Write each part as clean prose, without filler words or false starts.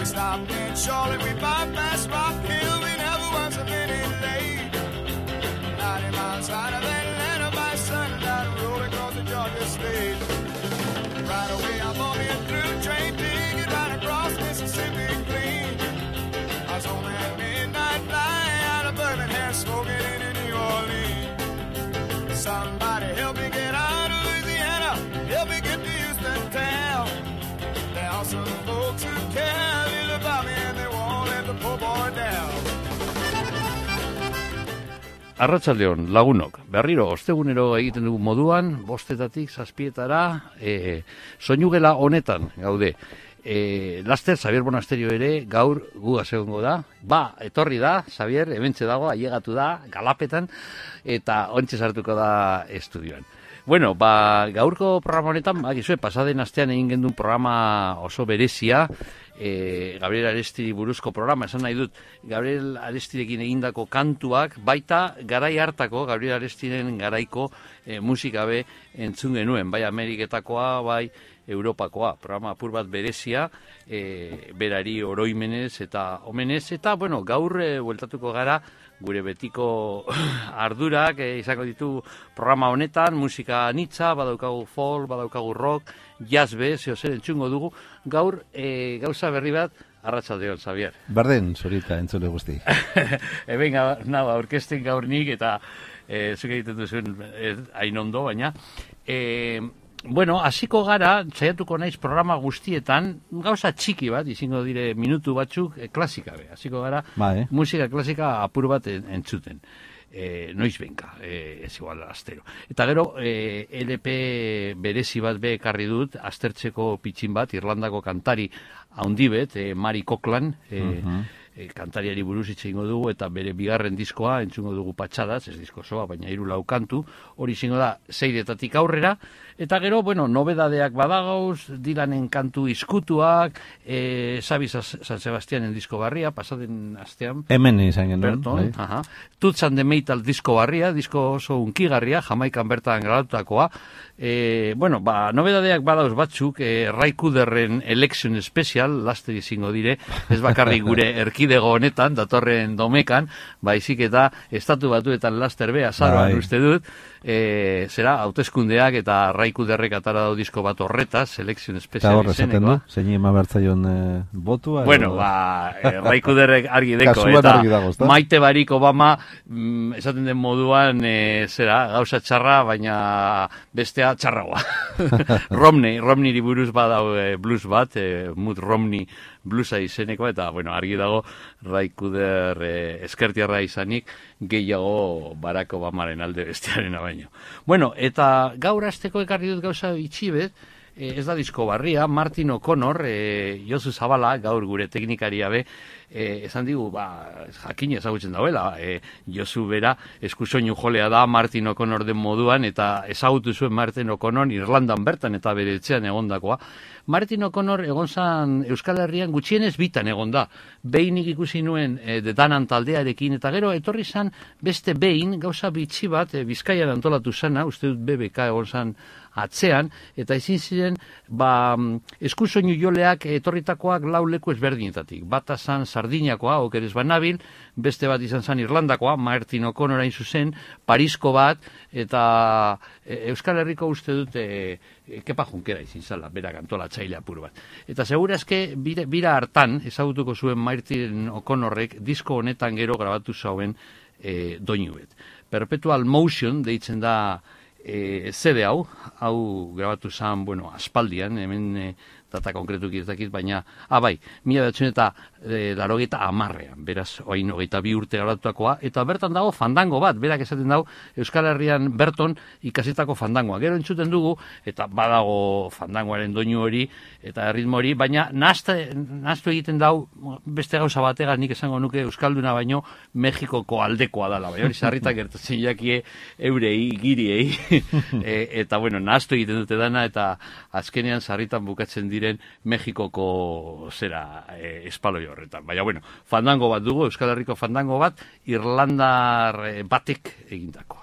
stopped in Charlotte, we bypassed Rock Hill, we never was a minute late. 90 miles out of Atlanta by sundown, rolling across the Georgia state. Right away I'm on in through train ticket, right across Mississippi clean. I was on that midnight flight out of Birmingham, smoking in New Orleans. Somebody help me get out of Louisiana, help me get to Houston town. There are some folks who care a little about me and they won't let the poor boy down. Arratsaldeon, lagunok, berriro ostegunero egiten dugu moduan, 5:00 7:00 soinugela honetan gaude. Laster, Xavier Bonasterio ere gaur gugaz egongo da. Etorri da, Xavier, hementxe dago, ailegatu da, galapetan, eta ontxe sartuko da estudioan. Bueno, gaurko programa honetan, pasaden astean egin gendun programa oso berezia, Gabriel Arestiri buruzko programa, esan nahi dut, Gabriel Arestirekin egindako kantuak, baita garai hartako, Gabriel Arestiren garaiko musika be entzun genuen, bai Ameriketakoa, bai Europakoa, programa apur bat berezia, berari oroimenez eta omenez, eta, bueno, gaur bueltatuko gara, gure betiko ardurak izango ditu programa honetan, musika anitza, badaukagu folk, badaukagu rock, jazz be, zer entzungo dugu, gaur gauza berri bat, arratsaldeon, Xavier. Barden, zorita, entzule guzti. Venga, aurkezten gaur nik, eta zuk egiten duzuen hain ondo, baina... Bueno, hasiko gara, saiatuko naiz programa guztietan, gauza txiki bat, izango dire minutu batzuk, klasika be. Hasiko gara, musika klasika apur bat entzuten. Noiz benka, ez igual astero. Eta gero, LP berezi bat be ekarri dut, aztertzeko pitxin bat, Irlandako kantari haundibet, Mary Coughlin, kantariari buruz hitz egingo dugu, eta bere bigarren diskoa entzungo dugu patxadaz, ez disko soa, baina 3 kantu, hori izango da 6 aurrera, eta gero, bueno, nobedadeak badagauz, Dylanen kantu izkutuak, Xabi San Sebastianen disko barria, pasaden astean. Hemen izan genuen. Berton, Toots and the Metal disko barria, disko oso unkigarria, Jamaikan bertan grabatutakoa. Bueno, nobedadeak badauz batzuk, Ray Cooderren Election Special, laster izango dire, ez bakarrik gure erkidego honetan, datorren domekan, baizik eta estatu batuetan laster be, azaroan uste dut, zera, hauteskundeak eta Ray Cooderrek atara dau disko bat horretaz, Selection Special izeneko. Zein ema bertzaion botua? Bueno, Ray Cooderrek argi deko, eta Maite Barack Obama, esaten den moduan, zera, gauza txarra, baina bestea txarragoa. Romneyri buruz badau blues bat, Mud Romney bluesa izeneko, eta, bueno, argi dago Ray Cooder eskertiarra izanik, gehiago Barack Obamaren alde bestearen baino. Bueno, eta gaur asteko ekarri dut gauza itxibet, ez da disko barria, Martin O'Connor, Josu Zabala, gaur gure teknikaria be, esan digu, jakin ezagutzen dauela, Josu bera eskusoinu jolea da Martin O'Connor den moduan, eta ezagutu zuen Martin O'Connor Irlandan bertan eta bere etxean egondakoa. Martin O'Connor egon zan Euskal Herrian gutxienez bitan egon da. Behinik ikusi nuen The Danan taldearekin, eta gero etorri zan beste behin gauza bitxi bat Bizkaian antolatu zana, uste dut BBK egon zan atzean, eta ezin ziren eskusoinu joleak etorritakoak 4 leku ezberdinetatik. Bata zan Sardiniakoa, okeres banabil, beste bat izan zan Irlandakoa, Martin O'Connor hain zuzen, Parisko bat, eta Euskal Herriko uste dut Kepa Junkera izin zala, berak antolatzaile apur bat. Eta segurazke, bira hartan, ezagutuko zuen Martin O'Connorrek, disko honetan gero grabatu zauen doinu bet. Perpetual Motion, deitzen da CD hau grabatu zan, bueno, aspaldian, hemen data konkretuki ez dakit, baina, 1980an, beraz, oain 22 urte garatutakoa, eta bertan dago fandango bat, berak esaten dago Euskal Herrian berton ikasetako fandangoa. Gero entzuten dugu, eta badago fandangoaren doinu hori, eta ritmo hori, baina nahaztu egiten dau, beste gauza bategan nik esango nuke Euskalduna baino Mexikoko aldekoa dala, bai hori sarritak gertatzen jakie eurei, giriei, eta bueno, nahaztu egiten dute dana, eta azkenean sarritan bukatzen diren Mexikoko espaloi horretan. Baina, bueno, fandango bat dugu, Euskal Herriko fandango bat, Irlandar batek egindakoa.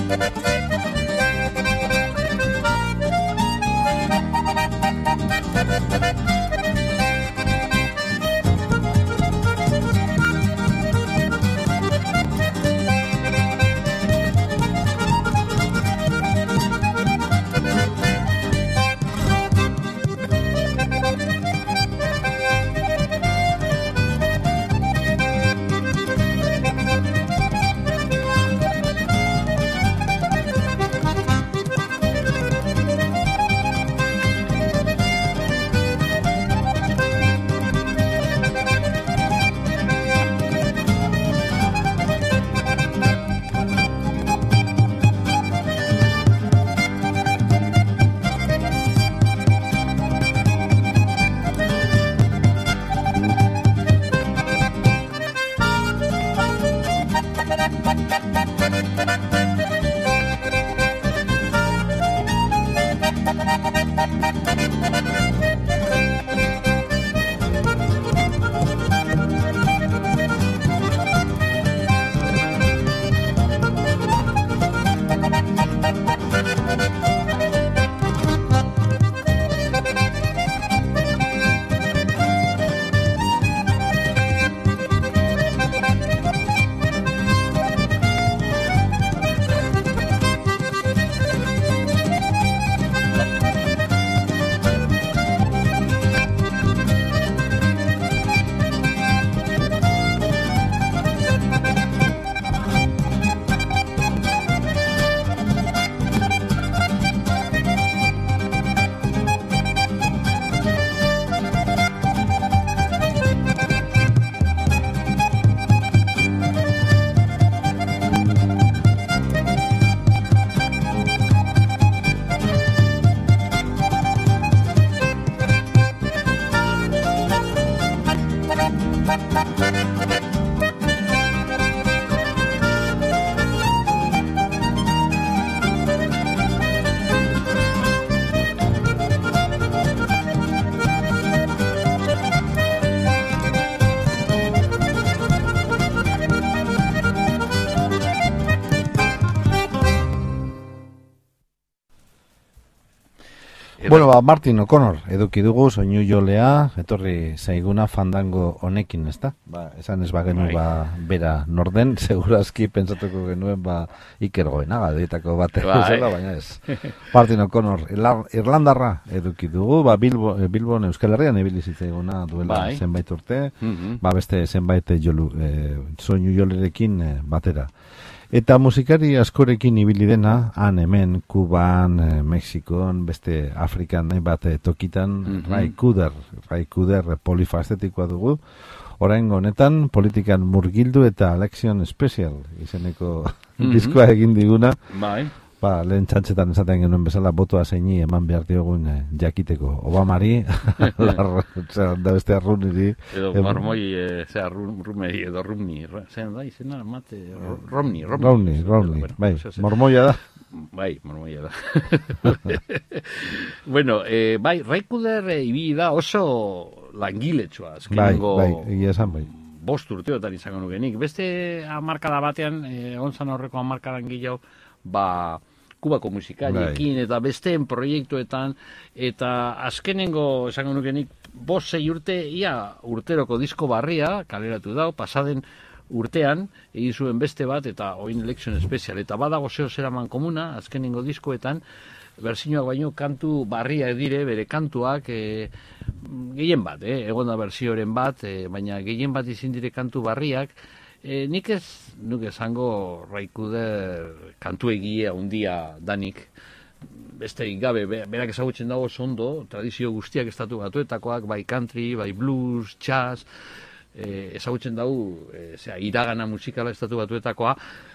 Bueno, Martin O'Connor eduki dugu soinu jolea, etorri zaiguna fandango honekin, ezta? Esan ez bagenu bera norden, segurazki pentsatuko genuen Iker Goenaga dietako bat zela, baina ez. Martin O'Connor, Irlandarra eduki dugu, Bilbon Euskal Herrian ibili zitzaiguna duela zenbait urte, beste zenbait soinu jolerekin batera. Eta musikari askorekin ibili dena, han hemen, Kuban, Mexikon, beste Afrikan bat tokitan, Ray Cooder polifastetikoa dugu. Oraingo honetan, politikan murgildu eta Election Special izeneko diskoa egin diguna. Lehen txantxetan esaten genuen bezala botoa zeini eman behar diogun jakiteko Obamari, da beste arruniri. Edo marmoi, rumei, edo rumni, zein da izena, mate, Romney. Bai, mormoia da. Bai, mormoia da. Bueno, Ray Cooder ibili da oso langiletsua, azkenengo... Egia esan, bai. 5 urteotan izango nukenik. Beste hamarkada batean, onzan horreko hamarkadan gehiago, Kubako musikariekin eta besteen proiektuetan, eta azkenengo esango nukenik 5-6 urte, urteroko disko barria, kaleratu dau, pasaden urtean, egin zuen beste bat, eta oin Election Special, eta badago zeo zeraman komuna, azkenengo diskoetan, berzioak baino kantu barriak dire, bere kantuak, gehien bat, egon da berzioren bat, baina gehien bat izin dire kantu barriak, nik ez nuke esango Ray Cooder kantu egia undia danik, besterik gabe, berak ezagutzen dago ondo, tradizio guztiak estatu batuetakoak, bai country, bai blues, jazz, ezagutzen dago, iragana musikala estatu batuetakoa,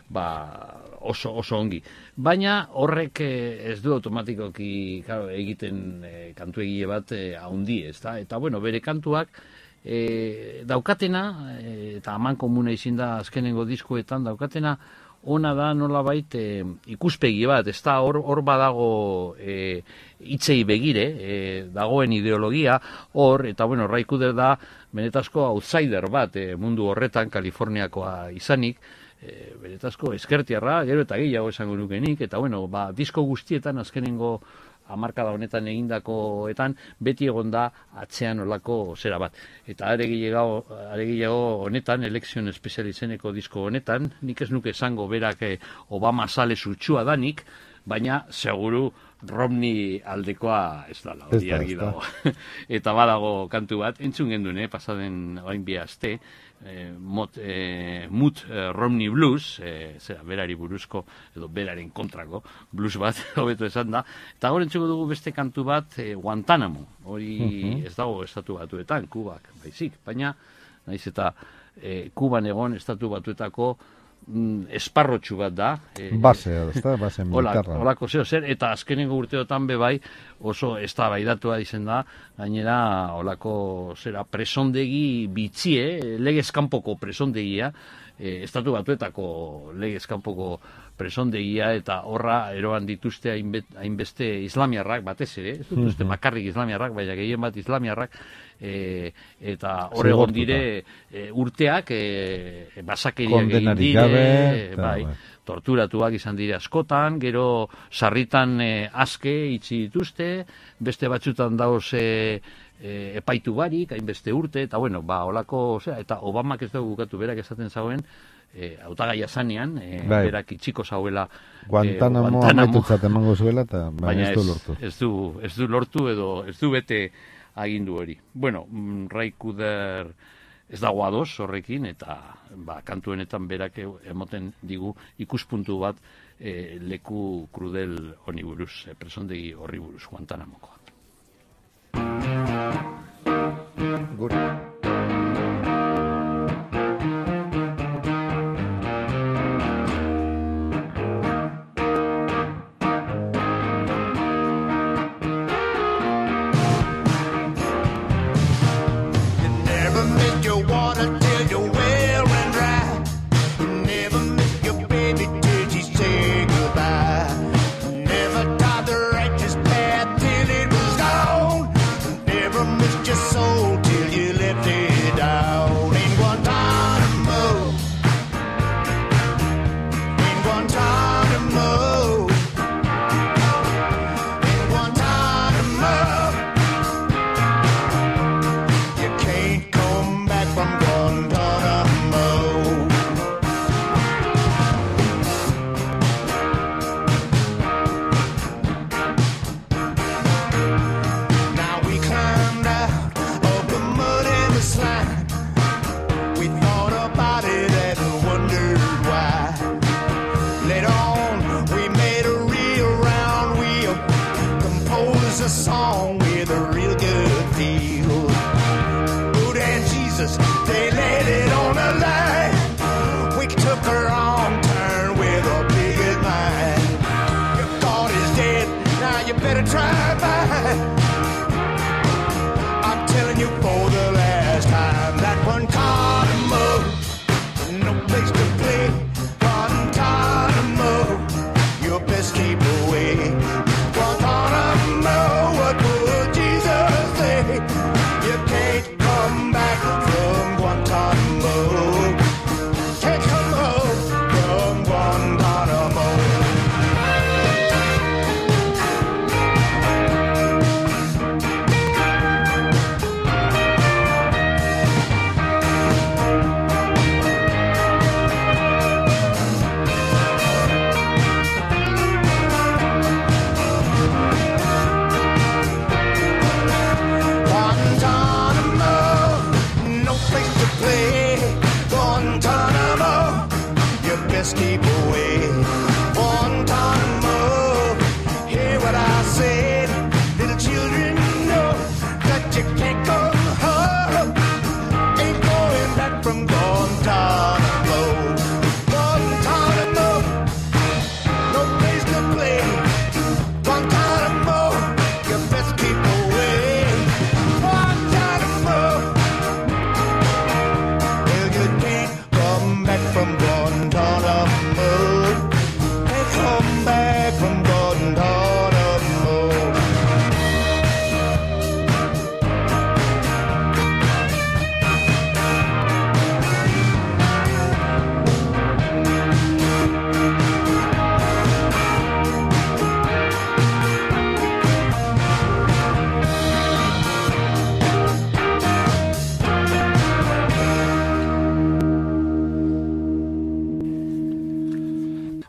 oso ongi. Baina horrek ez du automatikoki egiten kantu egie bat haundi, ezta? Eta bueno, bere kantuak daukatena, eta aman komuna izin da azkenengo diskoetan, daukatena ona da nolabait ikuspegi bat, ez da hor badago hitzei begire, dagoen ideologia hor, eta bueno, Ray Cooder da benetazko outsider bat mundu horretan, Kaliforniakoa izanik, beretazko eskertiarra, gero eta gehiago esango nukenik, eta bueno, disko guztietan azkenengo hamarkada honetan egindakoetan beti egon da atzean olako zera bat. Eta are gehiago honetan, elekzion espezial izeneko disko honetan, nik ez nuke esango berak Obama sale zutxua danik, baina seguru Romney aldekoa ez dala, hori argi dago. Eta badago kantu bat, entzun genduen, pasaden orain bi aste, Mood Romney Blues, zera, berari buruzko, edo beraren kontrako blues bat, hobeto esan da. Eta hori entzuko dugu beste kantu bat, Guantanamo, hori ez dago estatu batuetan, Kubak, baizik, baina, naiz eta Kuban egon estatu batuetako esparrotxu bat da. Base militarra. Olako zer, eta azkenengo urteotan bebai oso eztabaidatua izen da, gainera olako zera presondegi bitxie, legez kanpoko presondegia, estatu batuetako legez kanpoko presondegia, eta horra eroan dituzte hainbeste islamiarrak, batez ere, ez dituzte makarrik islamiarrak, baina gehien bat islamiarrak, eta hor egon dire urteak basakeriak egin dire, bai, torturatuak izan dire askotan, gero sarritan aske itxi dituzte, beste batzutan dauz epaitu barik, hainbeste urte, eta bueno, olako, eta Obamak ez dugu bukatu, berak esaten zauen, hautagaia zanean, berak itxiko zauela Guantanamo amaitutzat emango zuela, eta baina ez du lortu. Ez du lortu edo ez du bete agindu hori. Bueno, Ray Cooder ez dago ados horrekin, eta kantuenetan berak emoten digu ikuspuntu bat leku krudel honi buruz, presondegi horri buruz, Guantanamokoa. Gure.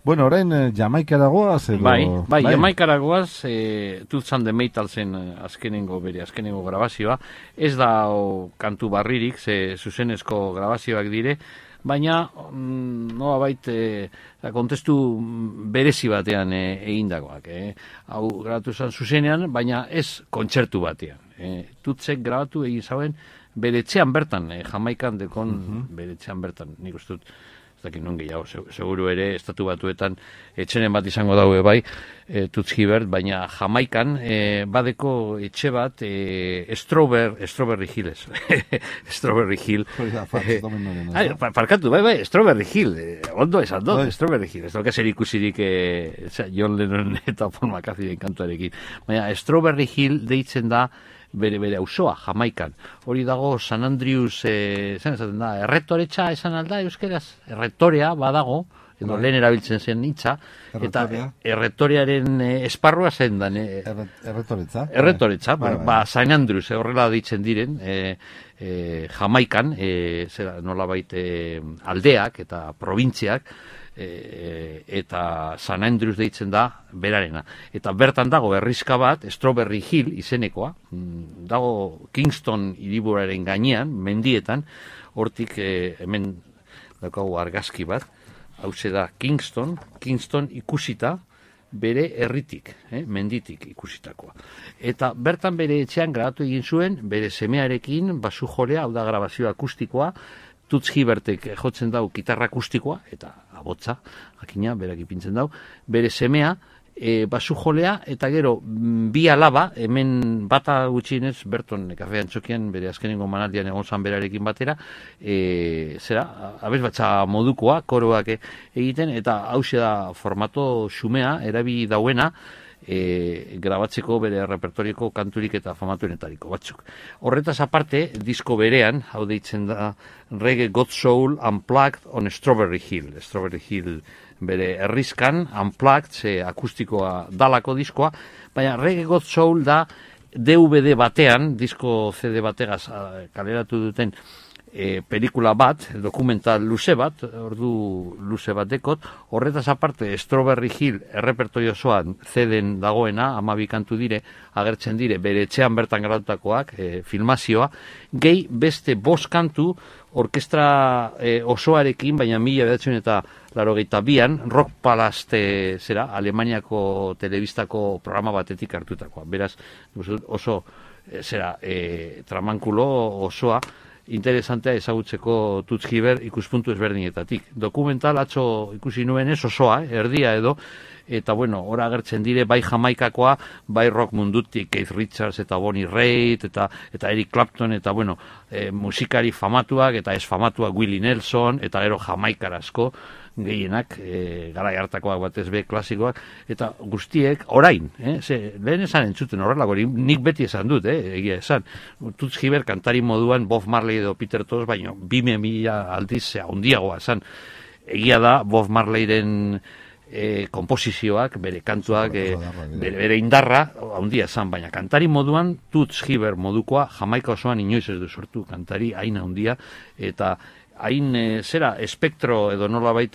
Bueno, orain Jamaikara goaz edo... Bai, Jamaikara goaz, Toots and the Maytalsen azkenengo grabazioa, ez da kantu barririk, zuzenezko grabazioak dire, baina nolabait kontestu berezi batean egindakoak. Hau grabatu zen zuzenean, baina ez kontzertu batean. Tootsek grabatu egin zauen bere etxean bertan, Jamaikan dekon bere etxean bertan, nik uste dut, ez dakit non gehiago, seguru ere estatu batuetan etxenen bat izango daue bai, Toots Hibbert, baina Jamaikan badeko etxe bat Strawberry Hills. Strawberry Hill. Parkatu, bai, Strawberry Hill. Ondo esan dut, Strawberry Hill. Ez dauka zer ikusirik John Lennon eta Paul McCartneyren kantuarekin. Baina Strawberry Hill deitzen da bere auzoa, Jamaikan. Hori dago San Andrews, esan esaten da, erretoretxa esan alda euskeraz, erretorea badago, edo lehen erabiltzen zen hitza, eta erretorearen esparrua zen da. Erretoretza. Erretoretza, San Andrews, horrela ditzen diren, Jamaikan, nolabait aldeak eta probintziak, eta San Andrews deitzen da berarena. Eta bertan dago herrizka bat, Strawberry Hill izenekoa, dago Kingston hiriburaren gainean, mendietan, hortik hemen daukagu argazki bat, hauze da Kingston ikusita bere herritik, menditik ikusitakoa. Eta bertan bere etxean grabatu egin zuen, bere semearekin, basu jolea, hau da grabazio akustikoa, Toots Hibbertek jotzen dau gitarra akustikoa, eta abotza, jakina, berak ipintzen dau, bere semea, basu jolea, eta gero, bi alaba, hemen bata gutxienez, Berton kafean txokian, bere azkenengo manaldian egon zan berarekin batera, abesbatza modukoa, koroak egiten, eta hauxe da formato xumea, erabili dauena, grabatzeko bere repertorioko kanturik eta famatuenetariko batzuk. Horretaz aparte, disko berean, hau deitzen da Reggae God Soul Unplugged on Strawberry Hill. Strawberry Hill bere herrizkan, Unplugged, akustikoa dalako diskoa, baina Reggae God Soul da DVD batean, disko CD bategaz kaleratu duten pelikula bat, dokumental luze bat, ordu luze bat dekot, horretaz aparte Strawberry Hill errepertorio osoan CD-en dagoena, 12 kantu dire, agertzen dire, bere etxean bertan garatutakoak, filmazioa, gehi beste 5 kantu orkestra osoarekin, baina 1982an, Rock Palace Alemaniako telebistako programa batetik hartutakoa. Beraz, oso tramankulo osoa, interesantea ezagutzeko Toots Hibbert ikuspuntu ezberdinetatik. Dokumental atzo ikusi nuen ez osoa, erdia edo, eta bueno, ora agertzen dire bai Jamaikakoa, bai rock mundutik, Keith Richards eta Bonnie Raitt, eta Eric Clapton, eta bueno, musikari famatuak, eta ez famatuak Willie Nelson, eta gero Jamaikarazko gehienak, garai hartakoak batez be klasikoak, eta guztiek orain, lehen esan entzuten horrelako, nik beti esan dut, egia esan, Toots Hibbert kantari moduan Bob Marley edo Peter Tosh, baino 2000 aldiz handiagoa esan, egia da Bob Marleyren komposizioak, bere kantuak, bere indarra handia esan, baina kantari moduan Toots Hibbert modukoa Jamaika osoan inoiz ez du sortu kantari hain handia, eta hain espektro edo nolabait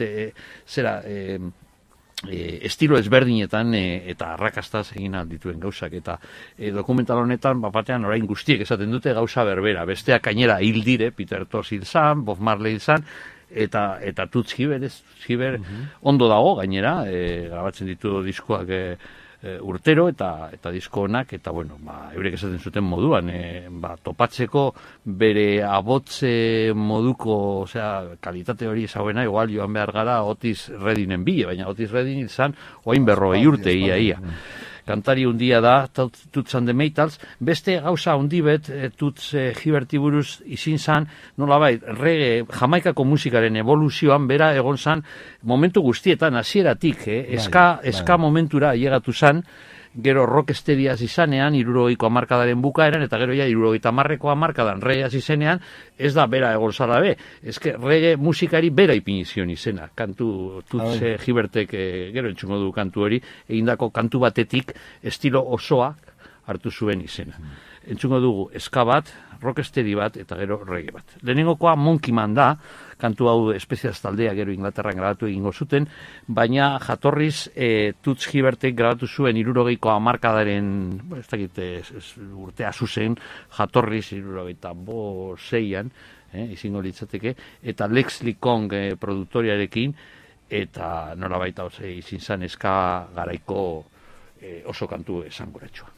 estilo ezberdinetan eta arrakastaz egin dituen gauzak, eta dokumental honetan batean orain guztiek esaten dute gauza berbera, besteak gainera hil dire, Peter Tosh hil zan, Bob Marley hil zan, eta Toots Hibbert ondo dago gainera, grabatzen ditu diskoak urtero eta disko honak, eta bueno, eurek esaten zuten moduan, topatzeko bere abotze moduko, kalitate hori ezauena, igual joan behar gara Otis Reddingen bile, baina Otis Redding izan oain 40 urte ia. Kantari hundia da, Toots and the Maytals, beste gauza hundi bet, Toots Hibberti buruz izin zan, nolabait, reggae, Jamaikako musikaren evoluzioan, bera egon zan, momentu guztietan, hasieratik, eska momentura llegatu zan, gero rockesteriaz izanean, 70ko hamarkadaren bukaeran, eta gero ja 70ko hamarkadan reggaeaz izenean, ez da bera egon zala be. Eske reggae musikari bera ipinizion izena. Kantu Toots Hibbertek gero entzungo du kantu hori, egindako kantu batetik estilo osoak hartu zuen izena. entzungo dugu eska bat, rocksteady bat, eta gero reggae bat. Lehenengokoa Monkey Man da, kantu hau espeziaz taldea gero Inglaterran grabatu egingo zuten, baina jatorriz Toots Hibbertek grabatu zuen 60ko hamarkadaren, ez dakit urtea zuzen, jatorriz 66an, izango litzateke, eta Lex Licong produktoriarekin, eta nola baita izin zan eska garaiko oso kantu esanguratxua.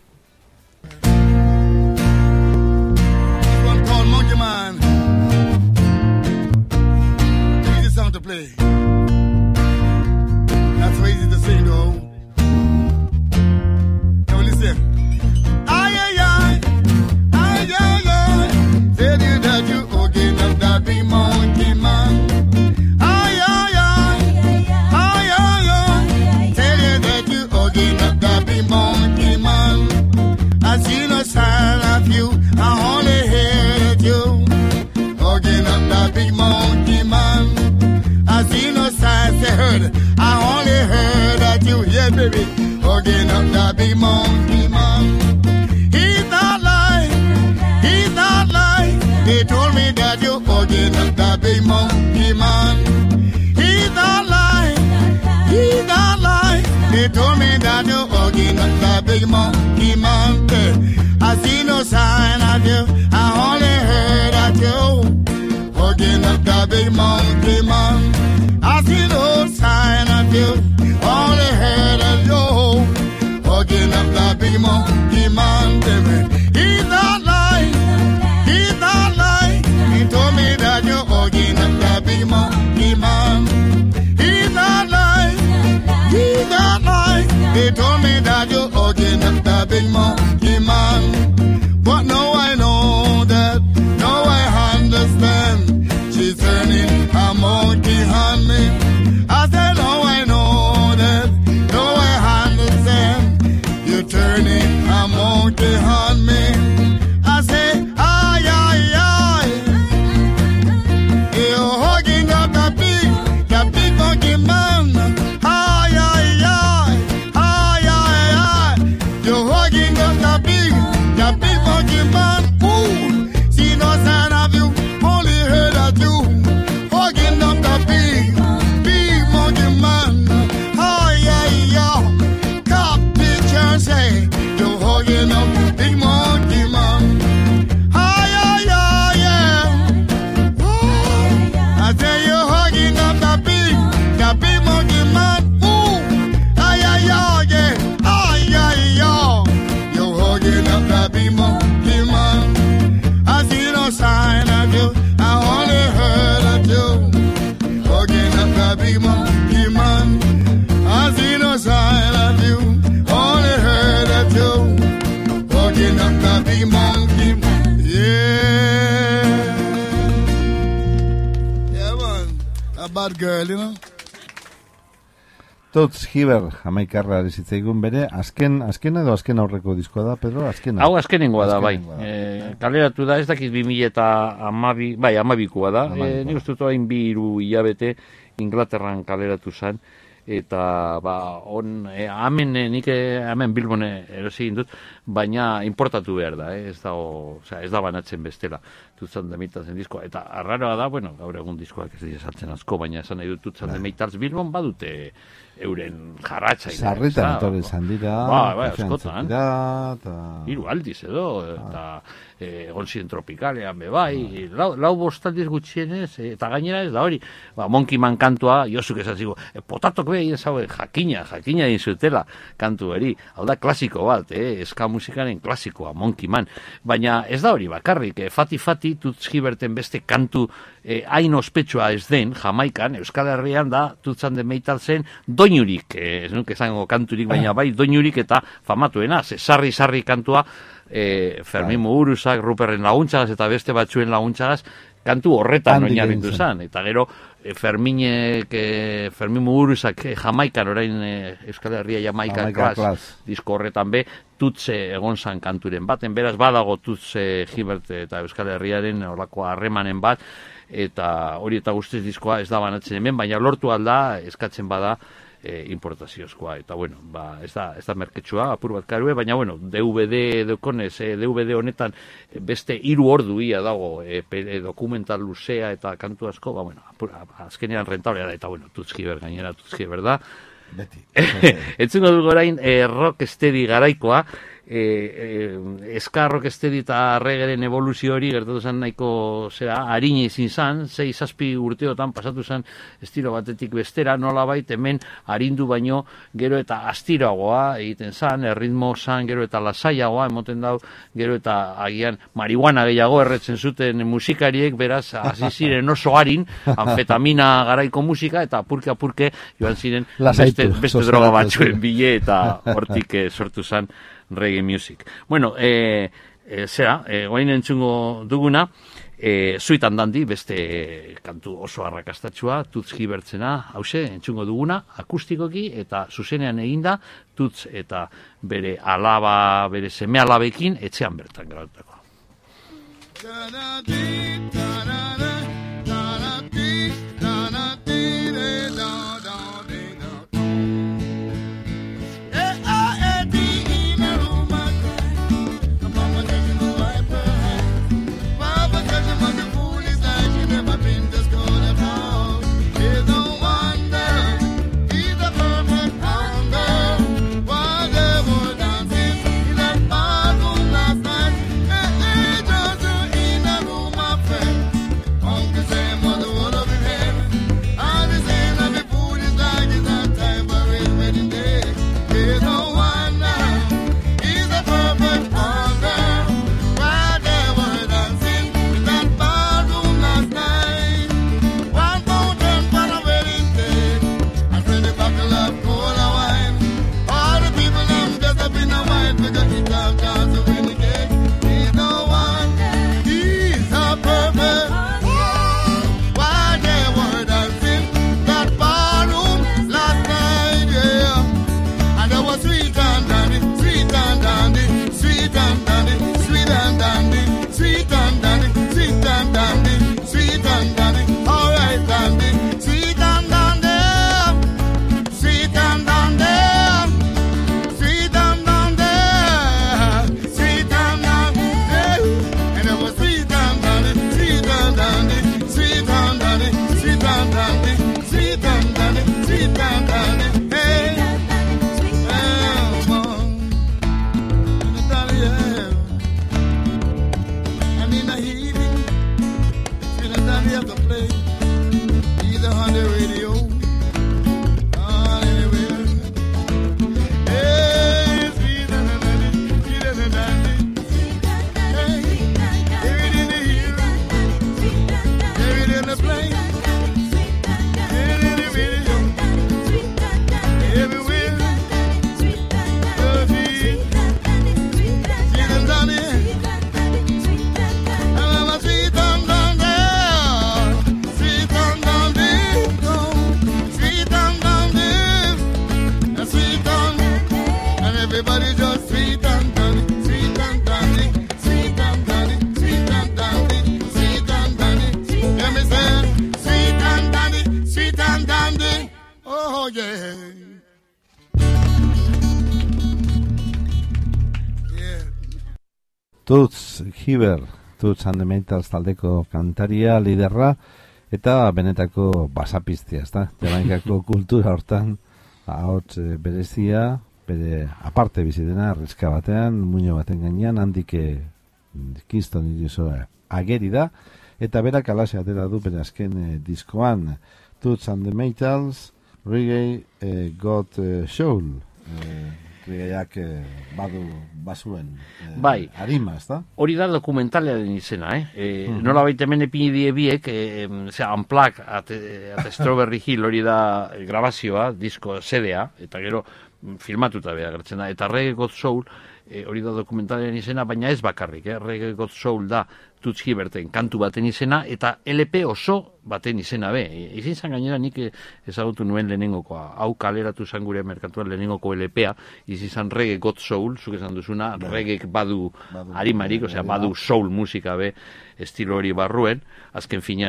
One called Monkey Man. Easy song to play. Not so easy to sing though. Now listen. Ay, ay, ay. Ay, ay, ay. Tell you that you again of that big monkey man. Ay, ay, ay. Ay, ay, ay. Tell you that you again of that big monkey man. I see no sign of you, I only heard you. Hugging up that big monkey man. I see no signs they heard, I only heard that you. Yeah, baby, hugging up that big monkey man. He's not lying, he's not lying. They told me that you hugging up that big monkey man. He's not lying, he's not lying. They told me that you hugging up that big monkey man. I see no sign of you, I only heard of you. Hugging up that big monkey man. I see no sign of you, only heard of you. Hugging up that big monkey man, baby. He's not lying, he's not lying. He told me that you hugging up that big monkey man. He's not lying, he's not lying. They told me that you hugging up that big monkey man. But now I know that, now I understand. She's turning a monkey on me. I said now I know that, now I understand. You're turning a monkey on me. I say, ay, ay, ay. You're hugging up the big monkey man. Ay, ay, ay. Ay, ay, ay. You're hugging up the big monkey man. Ooh, see no sign of you, only heard of you. Hugging up the big monkey man. Ay, ay, ay. Cop picture say, you're hugging up the big monkey man. Ay, ay, ay, yeah. Ooh, I say you're hugging up the big monkey man. Ooh, ay, ay, ay, yeah. Ay, ay, ay. You're hugging up the big monkey man. I see no sign of you, I only heard of you. Hugging up the big monkey man. I see no sign of you, only heard of you. Hugging up the big monkey man. Yeah. Yeah, man. A bad girl, you know. Toots Hibbert, Jamaikarra zitzaigun bere, azken aurreko diskoa da, Pedro, azkena. Hau azkenengoa da, bai. Kaleratu da, ez dakit 2012, bai, 12koa da. Nik uste dut orain 2 hilabete Inglaterran kaleratu zen, eta hemen Bilbon erosi egin dut, baina importatu behar da, ez da banatzen bestela, Tutzan de Meitals diskoa, eta arraroa da, bueno, gaur egun diskoak ez dira saltzen asko, baina esan nahi dut Tutzan de Meitals Bilbon badute euren jarratza. Sarritan etorri izan dira. Bai, askotan. Hiru aldiz edo, eta egon ziren tropikalean bebai, lau bostaldiz gutxienez, eta gainera ez da hori, Monkey Man kantua, Josuk esan zigo, potatok behin zaue, jakina egin zutela kantu hori, hau da klasiko bat, eska musikaren klasikoa, Monkey Man, baina ez da hori bakarrik, Fati Toots Hibberten beste kantu hain ospetsua ez den, Jamaikan, Euskal Herrian da, Tutzan de Meitalsen, doinurik, ez nuke zango kanturik, baina bai doinurik eta famatuena, sarri kantua, Fermin Muguruzak, Ruperren laguntzagaz eta beste batzuen laguntzagaz, kantu horretan oinarritu zen, eta gero Fermin Muguruzak Jamaikan, orain Euskal Herria Jamaica Class, disko horretan be, Tutze egon zan kanturen baten, beraz badago Tutze Hibbert eta Euskal Herriaren horako harremanen bat, eta hori eta guztiz diskoa ez da banatzen hemen, baina lortu alda eskatzen bada importaziozkoa, eta bueno, ez da merketsua, apur bat karue, baina bueno, DVD dokonez, DVD honetan beste 3 ordu ia dago dokumental luzea eta kantu asko, bueno, azkenean rentablea da, eta bueno, Tutzhiver da. Beti. Entzungo dugu orain rocksteady garaikoa, ska rocksteady eta reggaeren evoluzio hori gertatu zen nahiko arina izin zen, 6-7 urteotan pasatu zen estilo batetik bestera, nolabait hemen arindu baino gero eta astiroagoa egiten zen, erritmo zen gero eta lasaiagoa, emoten dau gero eta agian marihuana gehiago erretzen zuten musikariek, beraz hasi ziren oso harin, anfetamina garaiko musika, eta apurke joan ziren beste droga batzuen bile, eta hortik sortu zen reggae music. Bueno, guain entzungo duguna, Sweet and Dandy, beste kantu oso arrakastatxua, Tutzhivertzena, hause, entzungo duguna, akustikoki, eta zuzenean eginda, Tutz eta bere alaba, bere seme alabekin, etxean bertan grabatutako. Tutzhiver, Tutz and the Maytals taldeko kantaria, liderra, eta benetako basapiztia, ezta? Jamaikako kultura hortan, ahots berezia, bere aparte bizitena, arrizka batean, muño baten gainean, handik Kingston irizoa ageri da, eta berak alaxe atera du bere azken diskoan, Tutz and the Maytals, Reggae Got Soul, reggaeak badu bazuen harima, ez da? Hori da dokumentalearen izena, nola baita hemen epini biek, Unplugged at Strawberry Hill hori da grabazioa, disko CD-a, eta gero filmatuta beha gertzen da, eta Reggae Got Soul, hori da dokumentalearen izena, baina ez bakarrik, Reggae Got Soul da Tutzhiverten kantu baten izena, eta LP oso baten izena be. Izin zan gainera nik ezagutu nuen lehenengokoa, hau kaleratu zan gure merkatuan lehenengoko LP-a, izin zan Reggae Got Soul, zuk esan duzuna, reggae badu harimarik, osea, badu soul musika be, estilo hori barruen, azken finean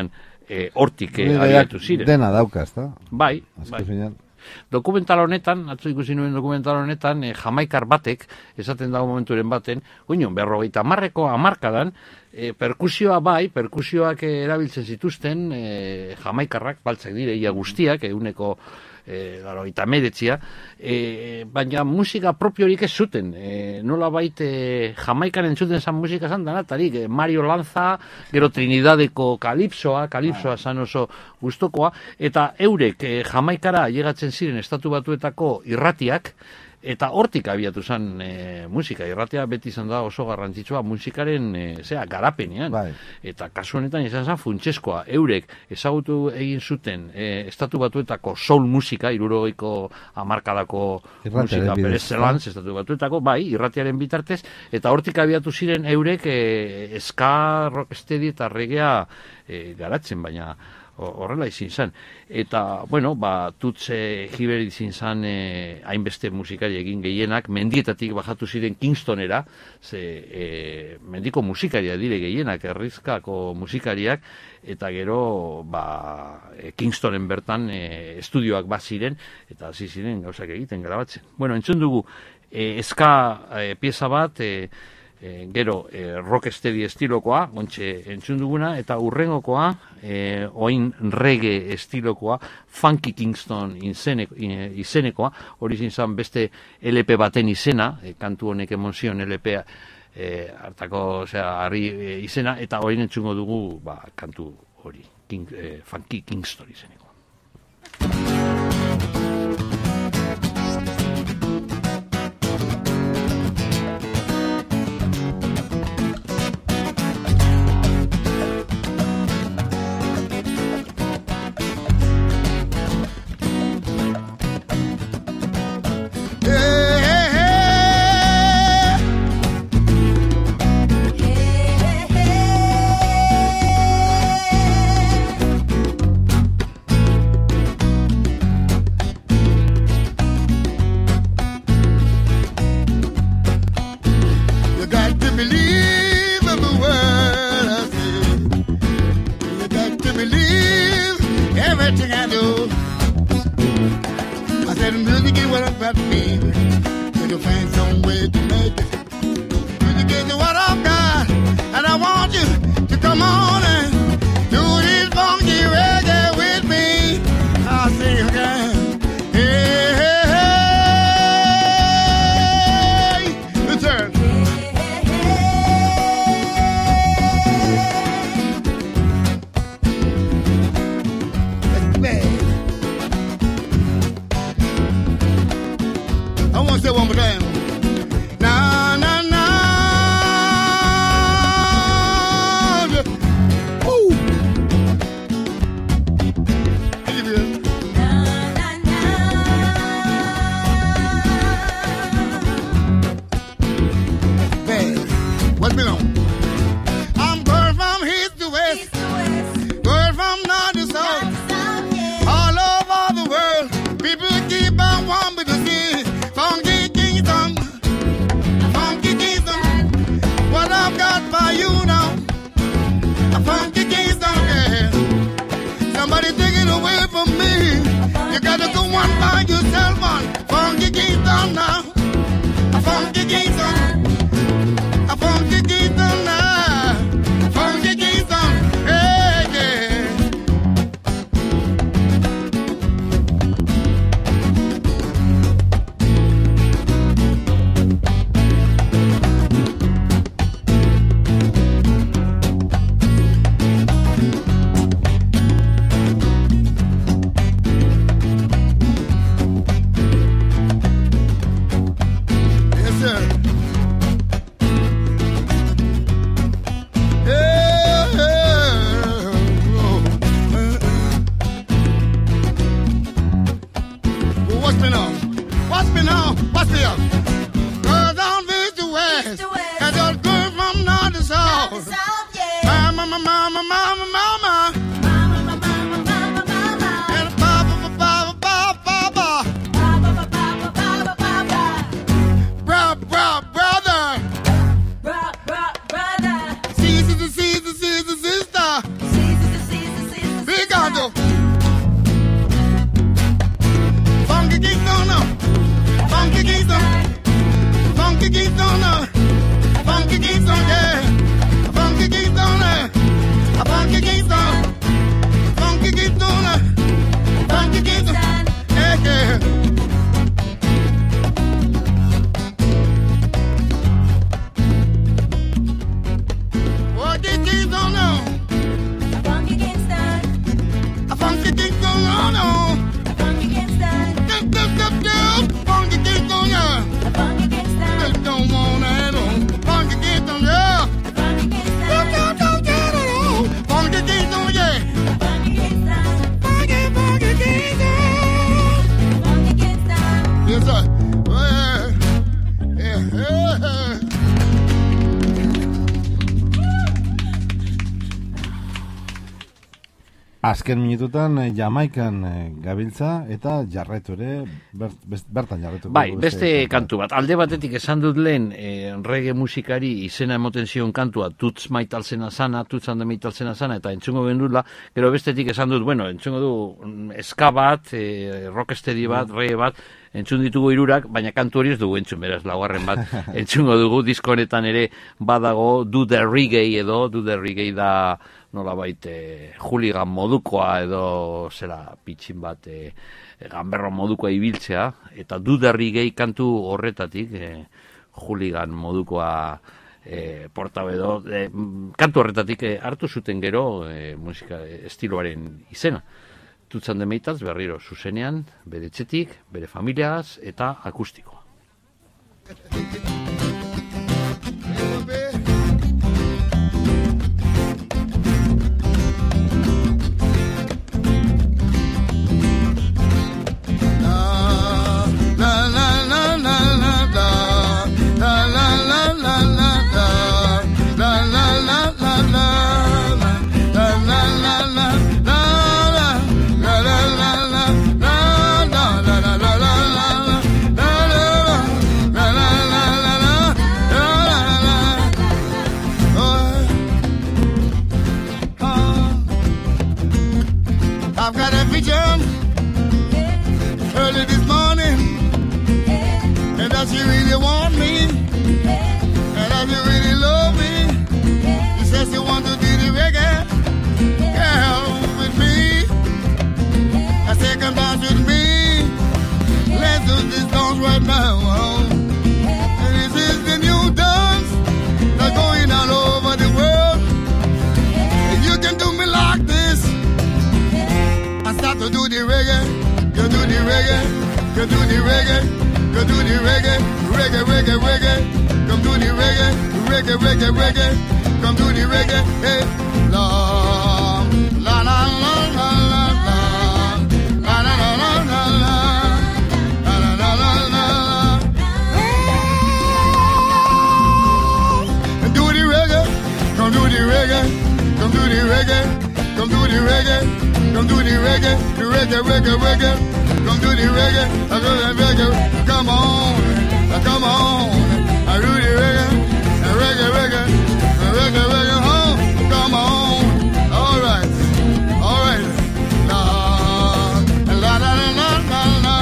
hortik abiatu ziren. Dena dauka, ez da? Bai. Dokumental honetan, atzo ikusi nuen dokumental honetan, jamaikar batek, esaten dago momenturen baten, 50ko hamarkadan, perkusioak erabiltzen zituzten, jamaikarrak, baltzak dire, ia guztiak, eguneko 89, baina musika propiorik ez zuten, nola bait Jamaikan entzuten zan musika zan danatarik, Mario Lanza, gero Trinidadeko kalipsoa zan oso gustokoa, eta eurek Jamaikara llegatzen ziren Estatu Batuetako irratiak, eta hortik abiatu zen musika. Irratia beti izan da oso garrantzitsua musikaren garapenean. Bai. Eta kasu honetan izan zen funtseskoa. Eurek ezagutu egin zuten Estatu Batuetako soul musika, 60ko hamarkadako musika, berezelanz Estatu Batuetako, bai, irratiaren bitartez, eta hortik abiatu ziren eurek ska, rocksteady eta reggaea garatzen, baina horrela izin zen. Eta, bueno, Tutse Hibbert izin zen hainbeste musikari egin gehienak, mendietatik bajatu ziren Kingstonera, mendiko musikaria dire gehienak, herrizkako musikariak, eta gero, Kingstonen bertan estudioak ziren, eta hasi ziren gauzak egiten grabatzen. Bueno, entzun dugu, eska pieza bat, gero rocksteady estilokoa, gontxe entzun duguna, eta urrengokoa, oin reggae estilokoa, Funky Kingston izenekoa, hori zintzen beste LP baten izena, kantu honek emon zion LP hartako, harri izena, eta hori entzungo dugu kantu hori, Funky Kingston izenekoa. funky Kingston, funky Kingston, yeah. Funky Kingston, funky Kingston, funky Kingston, funky Kingston, yeah, yeah. Funky Kingston, funky Kingston, funky Kingston, no. Funky Kingston, funky Kingston, yeah. Funky Kingston, don't wanna handle. Funky Kingston, yeah. Funky Kingston, funky Kingston, yeah. Funky Kingston, funky Kingston, funky Kingston. Yes, sir. Yeah. Azken minututan Jamaikan gabiltza eta jarraitu ere, bertan jarraitu. Bai, beste kantu bat. Alde batetik esan dut lehen reggae musikari izena emoten zion kantua, Tuts maitalzena sana, Tuts hande maitalzena sana, eta entzungo gendula, gero bestetik esan dut, bueno, entzungo du ska bat, rocksteady bat, reggae bat, entzun ditugu hirurak, baina kantu hori ez dugu entzun, beraz, laugarren bat, entzungo dugu, disko honetan ere badago Do the Reggae da nolabait hooligan modukoa edo zera pitxin bat ganberro modukoa ibiltzea, eta Do the Reggae kantu horretatik hooligan modukoa portabedo, kantu horretatik hartu zuten gero musika estiloaren izena. Tutzan demeitaz berriro zuzenean, bere etxetik, bere familiaz eta akustikoa. Does you really want me? And does you really love me? He says you want to do the reggae, girl, with me. I say come dance with me. Let's do this dance right now. And this is the new dance that's going all over the world. And you can do me like this. I start to do the reggae. You do the reggae. You do the reggae. Come do the reggae, reggae, reggae, reggae. Come do the reggae, reggae, reggae, reggae. Come do the reggae, hey. La, la, la, la, la, la, la. La, la, la, la, la, la. La, la, la, la, la, la. Do the reggae, come do the reggae. Come do the reggae, come do the reggae. Come do the reggae, reggae, reggae, reggae. Come do the reggae, I do the reggae. Come on, come on. I do the reggae, reggae, reggae, reggae, reggae. Oh, come on. All right. La, la, la, la, la, la.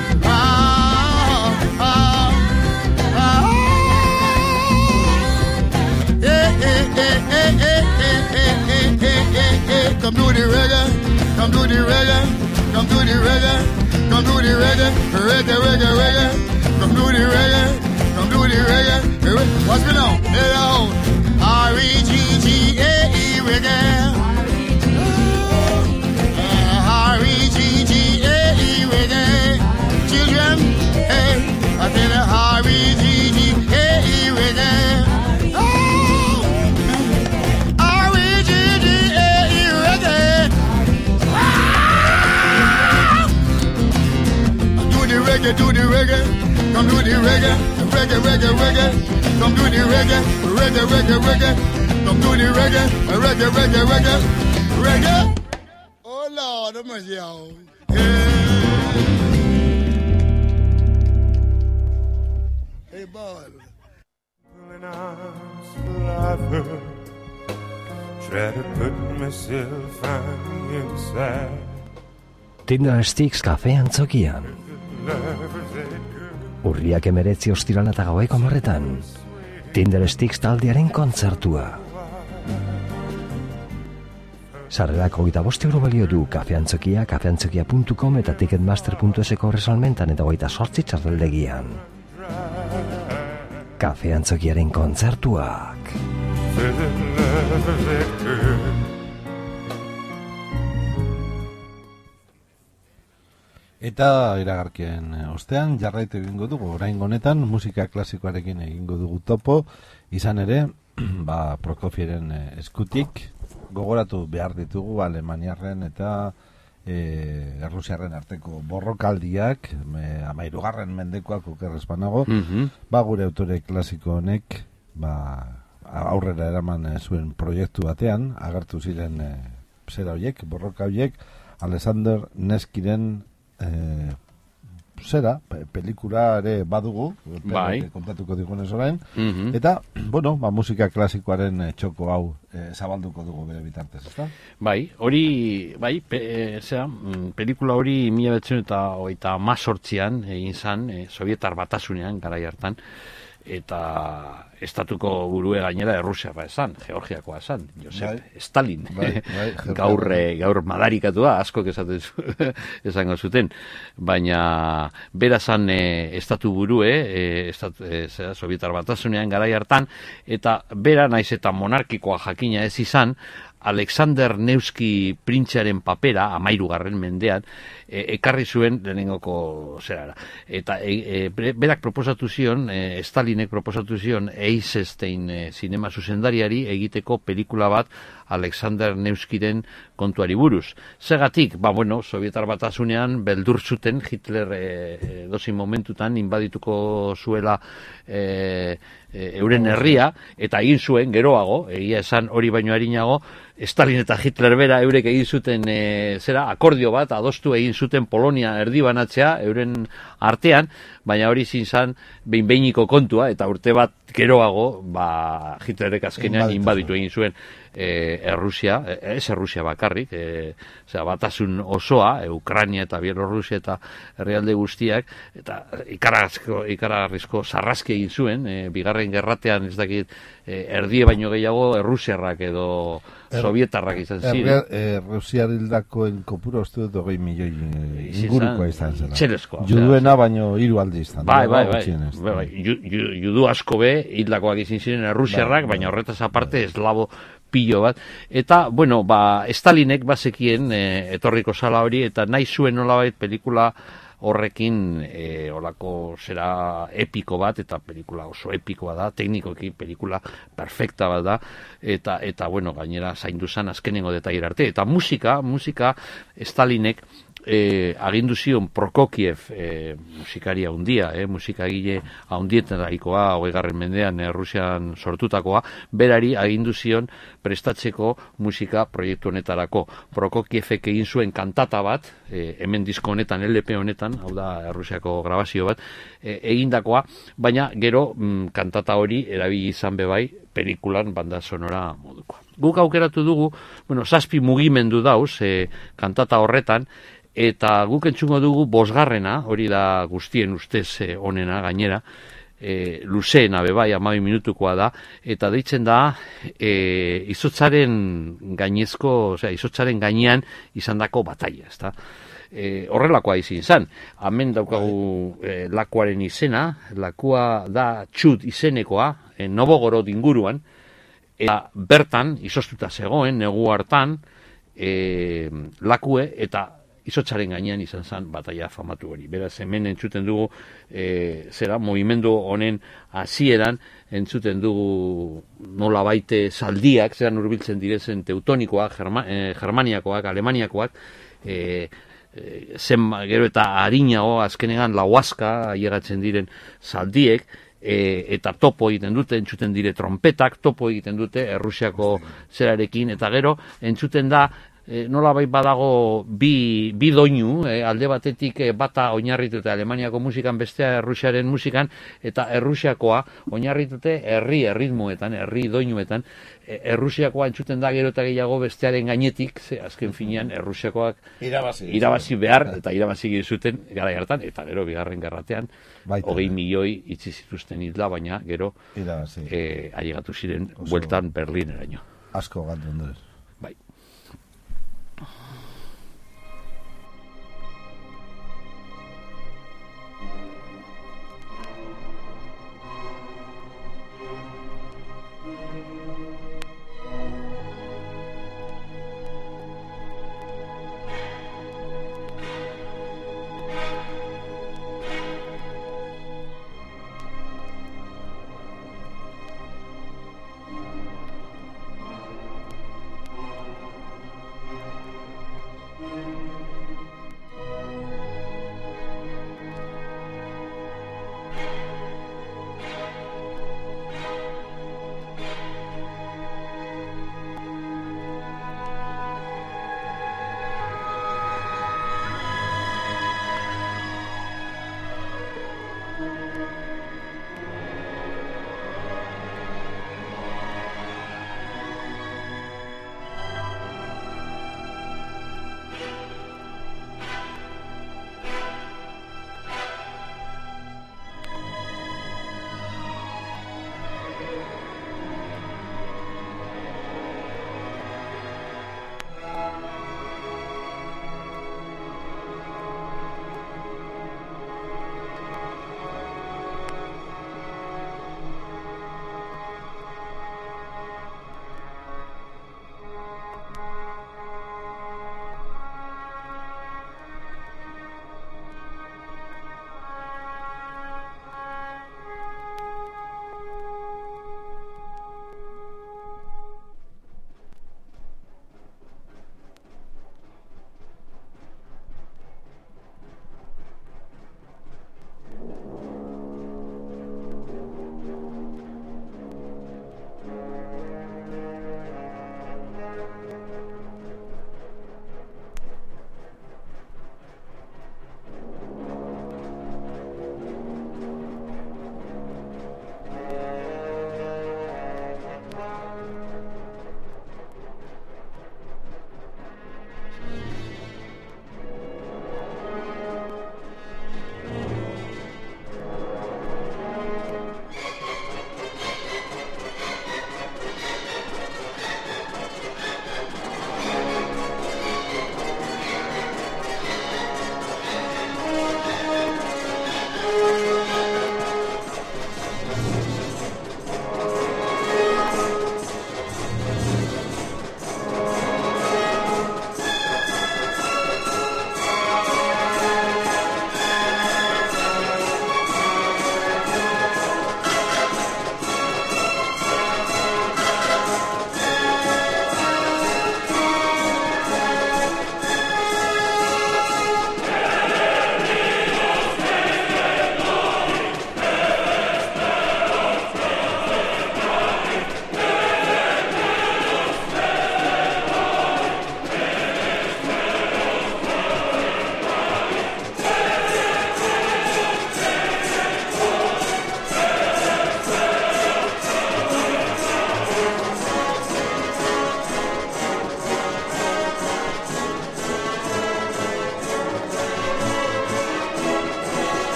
Come do the reggae, come do the reggae, come do the reggae. Come do the reggae, reggae, reggae, reggae. Come do the reggae, come do the reggae. What's going on? Hello, R-E-G-G-A-E reggae. R-E-G-G-A-E reggae. Children, hey, I tell you R-E-G-G-A-E reggae. R-E-G-G-A-E reggae. Do the reggae, come do the reggae, reggae, reggae, reggae. Come do the reggae, reggae, reggae, reggae. Come do the reggae, reggae, reggae, reggae. Reggae. Oh Lord, have mercy, y'all. Hey, boy. Try to put myself on the inside. Dynastix kafean zokian. Urriak 19 ostirala eta gaueko 10:00 Tindersticks taldearen kontzertua. Sarrerak 25 euro balio du kafeantzokia, kafeantzokia.com eta ticketmaster.eseko resalmentan eta 28 txarteldegian. Kafeantzokiaren kontzertuak. Eta iragarkien ostean jarraitu egingo dugu, oraingo honetan musika klasikoarekin egingo dugu topo, izan ere, Prokofieren eskutik gogoratu behar ditugu Alemaniarren eta Errusiarren arteko borrokaldiak, 13. mendekoak okerrez banago, gure autore klasiko honek aurrera eraman zuen proiektu batean, agertu ziren zera horiek, borroka horiek, Alexander Nevskyren pelikula ere badugu, kontatuko digunez orain, eta, musika klasikoaren txoko hau zabalduko dugu bere bitartez, ezta? Pelikula hori 1918an egin zan, Sovietar Batasunean, garai hartan, eta estatuko burue gainera Errusiakoa esan, Georgiakoa esan, Josep Stalin. Gaur madarikatua, askok esango zuten, baina bera zan estatu burue, Sovietar Batasunean garai hartan, eta bera naiz eta monarkikoa jakina ez izan, Alexander Nevsky printzearen papera, 13. mendean, ekarri zuen lehenengoko zerara. Eta berak proposatu zion, Stalinek proposatu zion, Eisenstein zinema zuzendariari egiteko pelikula bat Alexander Nevskyren kontuari buruz. Segatik, Sovietar Batasunean beldur zuten Hitler dozin momentutan inbadituko zuela euren herria, eta egin zuen geroago, egia esan hori baino arinago, Stalin eta Hitler bera eurek egin zuten akordio bat, adostu egin zuten Polonia erdibanatzea euren artean, baina hori zintzan behin-behiniko kontua, eta urte bat geroago, Hitlerek azkenean inbaditu egin zuen Errusia, ez Errusia bakarrik, batasun osoa, Ukraina eta Bielorrusia eta herrialde guztiak, eta ikaragarrizko sarraski egin zuen, bigarren gerratean ez dakit, erdie baino gehiago Errusiarrak edo Sovietarrak izan ziren. Errusiar hildakoen kopura uste dut 20 milioi ingurukoa izan zela. Txelezkoa. Juduena baino 3 aldiz. Judu asko be, hildakoak izan ziren Errusiarrak, baina horretaz aparte eslabo pilo bat. Eta, Stalinek bazekien etorriko sala hori, eta nahi zuen nolabait pelikula horrekin olako zera epiko bat, eta pelikula oso epikoa da, teknikoki pelikula perfecta bat da, eta gainera zaindu zan azkenengo detail arte. Eta musika Stalinek agindu zion Prokofiev musikaria handia, musikagile handietarikoa 20. mendean Rusian sortutakoa, berari agindu zion prestatzeko musika proiektu honetarako. Prokofievek egin zuen kantata bat, hemen disko honetan, LP honetan, hau da Rusiako grabazio bat, egindakoa, baina gero kantata hori erabili izan bebai pelikulan banda sonora modukoa. Guk aukeratu dugu, 7 mugimendu dauz kantata horretan, eta guk entzungo dugu 5. hori da guztien ustez onena gainera, luzeena bebai, 12 minutukoa da, eta deitzen da izotzaren gainean izandako bataila, ezta? Horrelakoa izin zan. Hemen daukagu lakuaren izena, lakua da Txut izenekoa, Novgorod inguruan, eta bertan, izoztuta zegoen, negu hartan, lakue, eta izotzaren gainean izan zen bataia famatu hori. Beraz, hemen entzuten dugu, movimendu honen hasieran entzuten dugu nola baite zaldiak, zeran urbiltzen direzen teutonikoak, germaniakoak, alemaniakoak, gero eta harinago, azkenean lauazka ailegatzen diren zaldiek, eta topo egiten dute, entzuten dire trompetak, topo egiten dute Errusiako zerarekin, eta gero entzuten da nola bai badago bi doinu, alde batetik bata oinarritute Alemaniako musikan, bestea Errusiaren musikan, eta Errusiakoa oinarritute herri erritmoetan, herri doinuetan, Errusiakoa entzuten da gero eta gehiago bestearen gainetik, ze azken finean Errusiakoak irabazi behar, eta irabazi zuten gara hartan, eta gero bigarren gerratean, 20 milioi itzi zituzten hitla, baina gero ailegatu ziren bueltan Berlineraino. Asko gatu ondorez. Bai.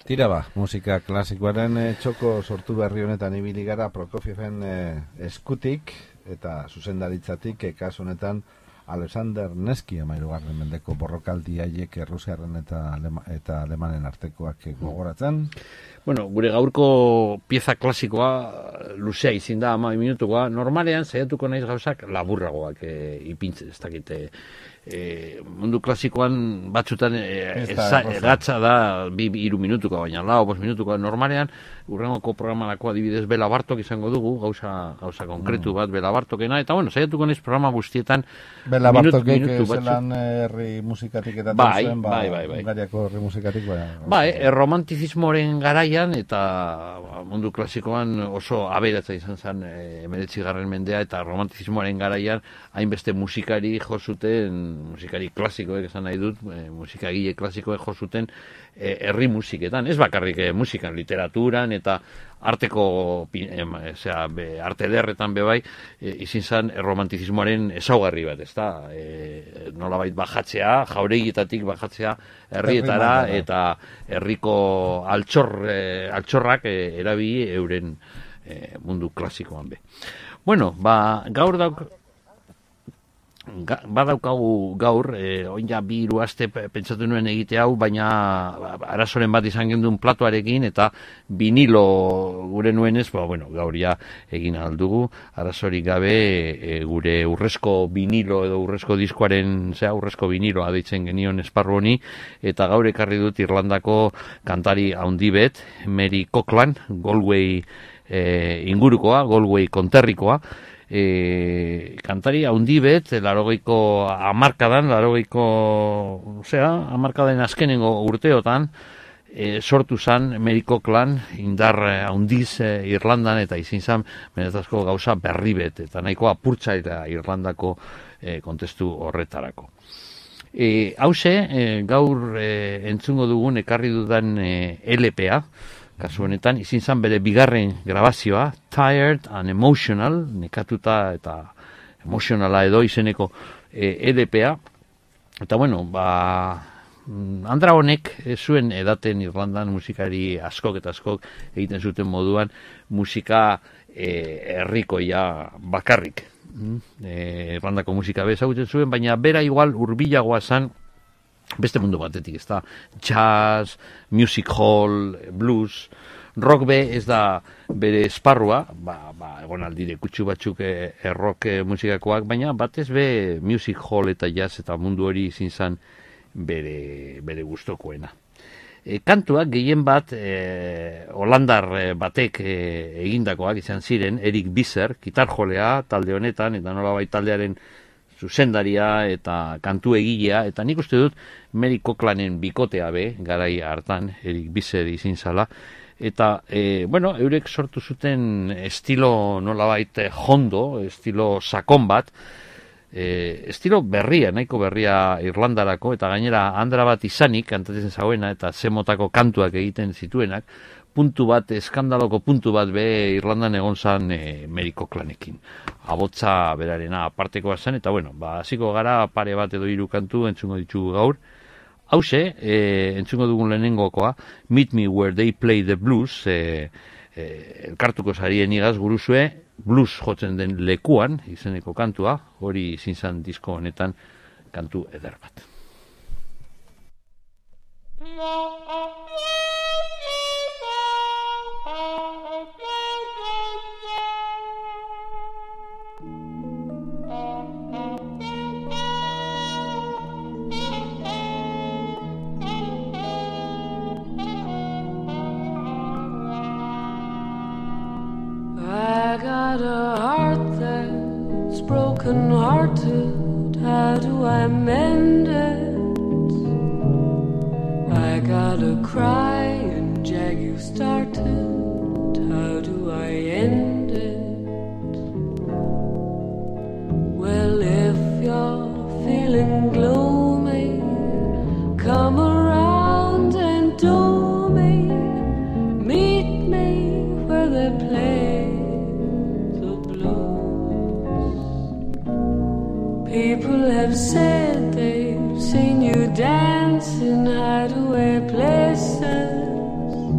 Tira ba, musika klasikoaren txoko sortu berri honetan ibili gara Prokofieven eskutik eta zuzendaritzatik kasu honetan Alexander Nevsky 13. mendeko borrokaldi haiek Errusiarren eta Alemanen artekoak gogoratzen. Bueno, gure gaurko pieza klasikoa luzea izin da 12 minutukoa. Normalean saiatuko naiz gauzak laburragoak ipintzen, ez dakite. Mundu klasikoan batzutan gatza da 2-3 minutuko, baina 4-5 minutuko. Normalean, urrengoko programarako adibidez Bela Bartok izango dugu, gauza konkretu bat Bela Bartokena, eta bueno, saiatuko naiz programa guztietan Bela Bartokek zelan herri musikatik eta zuen, Hungariako herri musikatik, romantizismoaren garaian eta mundu klasikoan oso aberatza izan zen 19. mendea, eta romantizismoaren garaian hainbeste musikari jo zuten, musikari klasikoek esan nahi dut, musikagile klasikoek jo zuten herri musiketan, ez bakarrik musikan, literaturan eta arteko arte ederretan bebai izin zen romantizismoaren ezaugarri bat, ezta? Nolabait bajatzea, jauregietatik bajatzea herrietara eta herriko altxorrak erabili euren mundu klasikoan be. Bueno, gaur badaukagu gaur, oin ja 2 aste pentsatu nuen egite hau, baina arazoren bat izan gendun platoarekin, eta vinilo gure nuenez, gaur ja egin aldugu, arazorik gabe gure urrezko vinilo edo urrezko diskoaren, urrezko viniloa deitzen genion esparru honi, eta gaur ekarri dut Irlandako kantari handi bet, Mary Coughlan, Galway ingurukoa, Galway konterrikoa, kantari handi bet, 80ko hamarkadan azkenengo urteotan sortu zan Mary Coughlan indar handiz Irlandan, eta izin zan benetazko gauza berri bet, eta nahiko apurtza eta Irlandako kontestu horretarako. Hauze, gaur entzungo dugun ekarri dudan LPA, kasu honetan, izin zan bere bigarren grabazioa, Tired and Emotional, nekatuta eta emotionala edo izeneko LPA. Eta bueno, Andra honek zuen edaten Irlandan musikari askok eta askok egiten zuten moduan musika herrikoia bakarrik. Irlandako musika bezagutzen zuen, baina bera igual hurbilagoa zan beste mundu batetik, ez da, jazz, music hall, blues, rock be ez da bere esparrua, egon aldire kutsu batzuk rock musikakoak, baina batez be music hall eta jazz eta mundu hori izin zan bere gustokoena. Kantuak gehien bat holandar batek egindakoak izan ziren, Erik Visser, gitarjolea talde honetan, eta nolabait taldearen zuzendaria eta kantu egilea, eta nik uste dut Mary Coughlanenen bikotea be, garai hartan, Erik Visser izin zala, eta, eurek sortu zuten estilo nolabait hondo, estilo sakon bat, estilo berria, nahiko berria Irlandarako, eta gainera Andra bat izanik, kantatzen zauena, eta zemotako kantuak egiten zituenak, puntu bat, eskandaloko puntu bat be Irlandan egon zan Mary Coughlenekin. Abotza berarena apartekoa zen, eta hasiko gara pare bat edo 3 kantu entzungo ditugu gaur. Hauze, entzungo dugun lehenengokoa, Meet Me Where They Play the Blues, elkartuko zarien igaz guruzue, blues jotzen den lekuan, izeneko kantua, hori izin zan disko honetan kantu eder bat. I got a heart that's broken-hearted. How do I mend it? I got a crying jag you started. How do I end it? Well, if you're feeling gloomy, come around and do me. Meet me where they play. People have said they've seen you dancing hideaway places.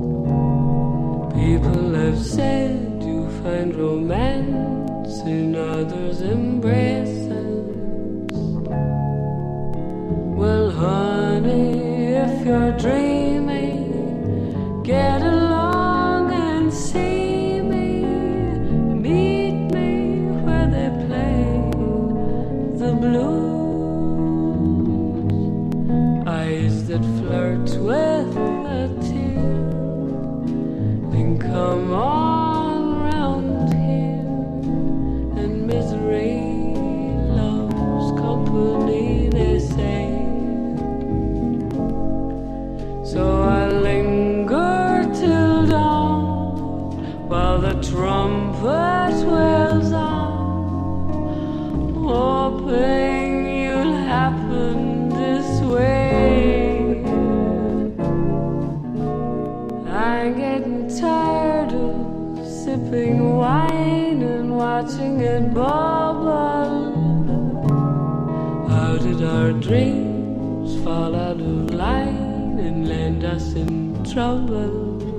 embraces. Well, honey, if you're dreaming, get along and see me. Meet me where they play the blues. Eyes that flirt with a tear. Then come on round here, and misery loves company, they say. So I linger till dawn while the trumpet wails on, hoping you'll happen this way. I'm getting tired of sipping wine and watching it bubble. How did our dreams fall out of line and land us in trouble?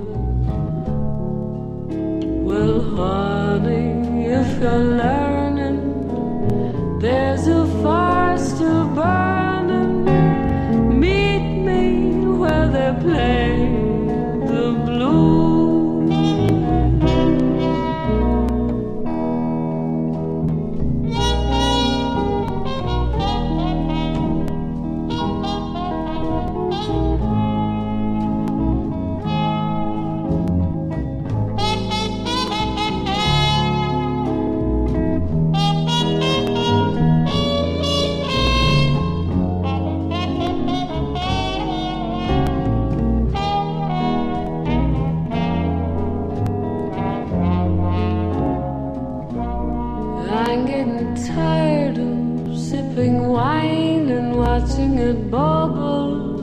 Well, honey, if you're learning, there's a fire still burning. Meet me where they play the blues. I'm getting tired of sipping wine and watching it bubble.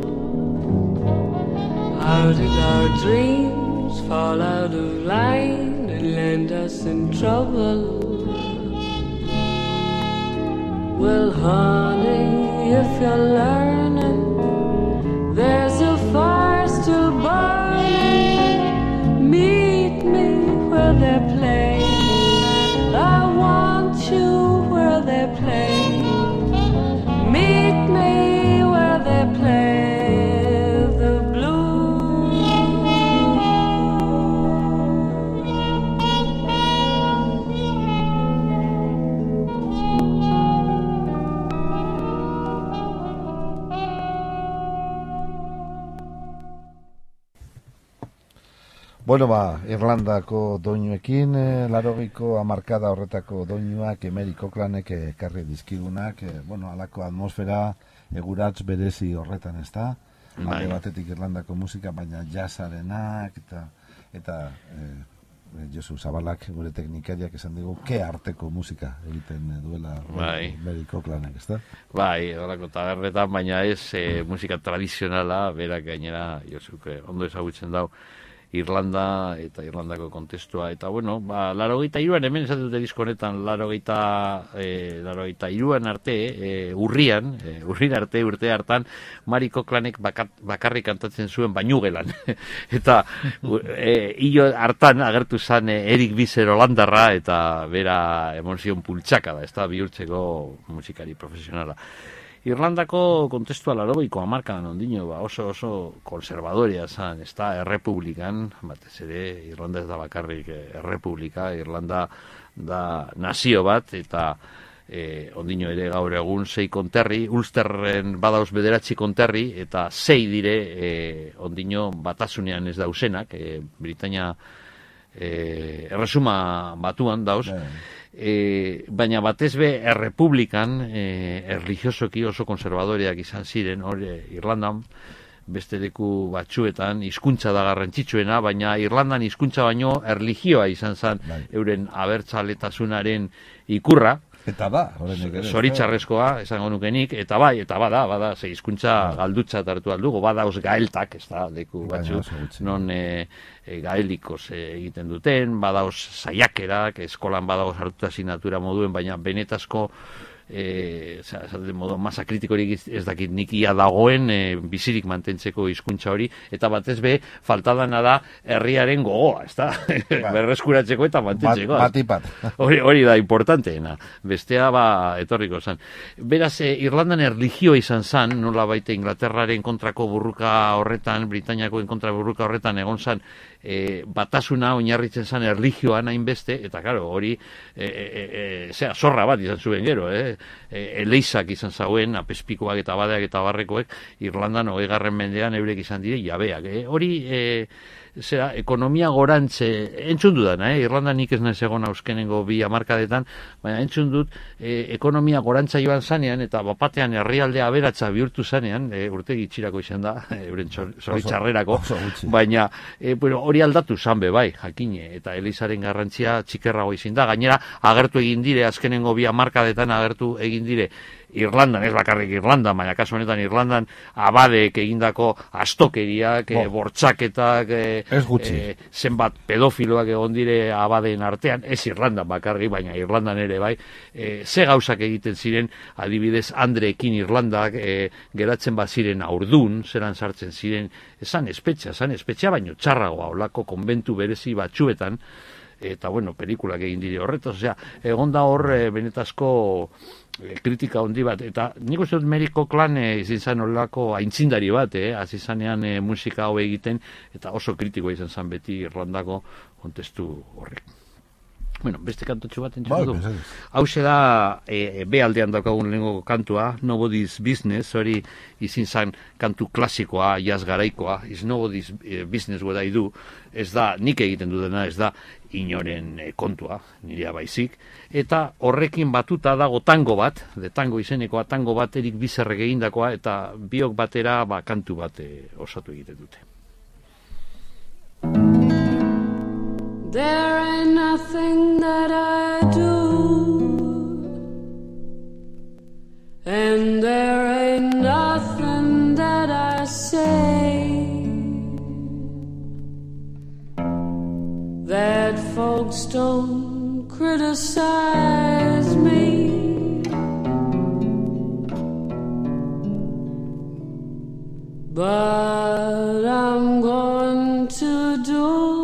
How did our dreams fall out of line and land us in trouble? Well, honey, if you're learning, there's a fire still burning. Meet me where they play. I want you where they play. Meet me where they play the blues. Bueno, Irlandako doinuekin, 80ko hamarkada horretako doinuak Mary Cochlanek ekarri dizkigunak, halako atmosfera eguratz berezi horretan, ez da? Alde batetik Irlandako musika, baina jazzarenak, eta Josu Zabalak, gure teknikariak esan digu, ke arteko musika egiten duela Mary Cochlanek, ez da? Bai, horako tabernetan, baina ez musika tradizionala, berak gainera, Josuk ondo ezagutzen dau, Irlanda eta Irlandako kontestua, eta 83an hemen esaten dute disko honetan, 83an arte, urrian arte, urte hartan, Mary Cochlanek bakarrik kantatzen zuen bainugelan. Eta hilo hartan agertu zen Erik Bizer Holandarra, eta bera emozion pultsaka da, ez da bihurtzeko musikari profesionala. Irlandako kontestua 80ko hamarkadan ondino, oso konservadoria zan, ez da, errepublikan, batez ere, Irlanda ez da bakarrik errepublika, Irlanda da nazio bat, eta ondino ere gaur egun 6 konterri, Ulsterren badauz 9 konterri, eta 6 dire ondino batasunean ez dausenak, Britainia erresuma batuan dauz, baina batez be errepublikan erlijiosoki oso konservadoreak izan ziren, Irlandan beste leku batzuetan hizkuntza da garrantzitsuena, baina Irlandan hizkuntza baino erlijioa izan zen euren abertzaletasunaren ikurra. Eta ba, zoritxarrezkoa, esango nukenik, eta bada, ze hizkuntza galdutza hartu aldugu, badauz gaeltak, ez da, leku batzu, non gaelikos egiten duten, badauz saiakerak, eskolan badauz hartuta asignatura moduen, baina benetazko de modo masa kritikorik ez dakit nikia dagoen bizirik mantentzeko hizkuntza hori, eta batez be faltadana da herriaren gogoa, ezta? Berreskuratzeko eta mantentzeko. Bat. Hori da importanteena. Bestea etorriko zan. Beraz, Irlandan erlijioa izan zan, nola baita Inglaterraren kontrako burruka horretan, Britainiakoen kontra burruka horretan egon zan, batasuna oinarritzen zan erlijioan hainbeste, eta claro, hori zorra bat izan zuen gero, eleizak izan zauen, apespikoak eta badeak eta barrekoek, Irlandan 20. mendean eurek izan dire jabeak. Hori ekonomia gorantze, entzun dudana, Irlanda nik ez naiz egon auskenengo 2 hamarkadetan, baina entzun dut, ekonomia gorantza joan zanean, eta bapatean herrialdea aberatsa bihurtu zanean, urte gitxirako izan da, euren zoritxarrerako, baina hori aldatu zan bai, jakine, eta Elizaren garrantzia txikerrago izin da, gainera agertu egin dire, azkenengo 2 hamarkadetan agertu egin dire, Irlandan, ez bakarrik Irlandan, baina kasu honetan Irlandan abadeek egindako astokeriak, bortxaketak, zenbat pedofiloak egon dire abadeen artean, ez Irlandan bakarrik, baina Irlandan ere bai, ze gauzak egiten ziren, adibidez Andreekin Irlandak geratzen baziren aurdun, zeran sartzen ziren, esan espetxea, baino txarragoa, olako konbentu berezi batzuetan, eta pelikulak egin dire horretaz, egon da hor benetazko kritika handi bat, eta nik uste dut Meriko Klan izin zan olako aintzindari bat, hasi zanean musika hau egiten, eta oso kritikoa izan zan beti Irlandako kontestu horrek. Beste kantotxo bat entzun du. Hauxe da, be aldean daukagun lehenko kantua, Nobody's Business, hori izin zan kantu klasikoa, jazz garaikoa, is nobody's business what I do, ez da, nik egiten dudana, ez da, inoren kontua, nirea baizik, eta horrekin batuta dago tango bat, tango izenekoa, tango bat Erik Bizerrek egindakoa, eta biok batera kantu bat osatu egiten dute. There ain't nothing that I do, and there ain't nothing that I say that folks don't criticize me, but I'm going to do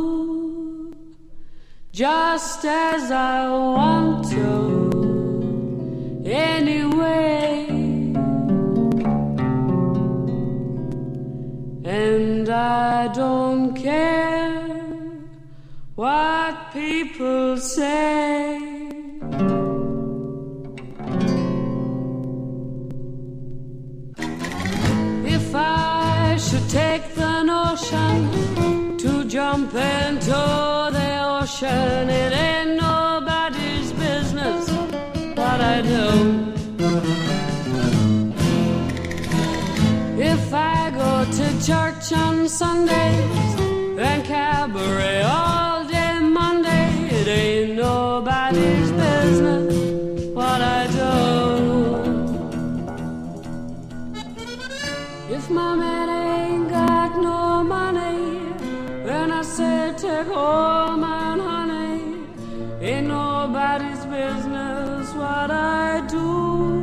just as I want to, anyway. And I don't care what people say. If I should take the notion to jump into the ocean, it ain't nobody's business what I do. If I go to church on Sundays and cabaret all day Monday, it ain't nobody's business what I do. If my man ain't got no money, then I say take all mine, honey. Ain't nobody's business what I do.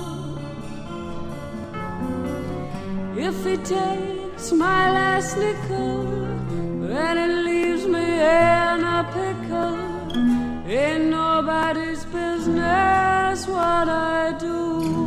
If he takes my last nickel, then it leaves me in a pickle. Ain't nobody's business what I do.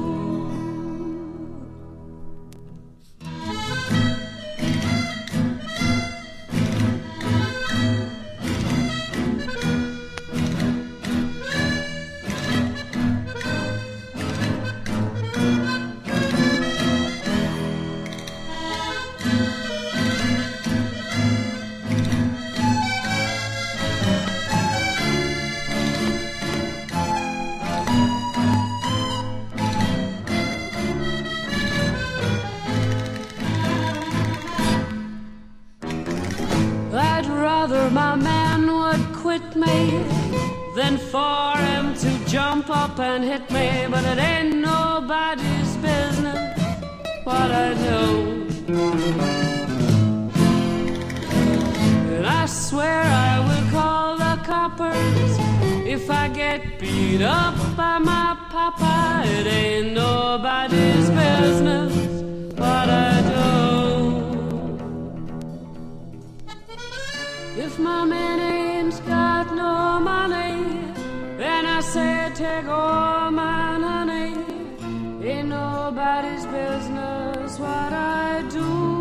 My man would quit me than for him to jump up and hit me, but it ain't nobody's business what I do. And I swear I will call the coppers If I get beat up by my papa, it ain't nobody's business what I do. If my man ain't got no money, then I say take all my money. Ain't nobody's business what I do.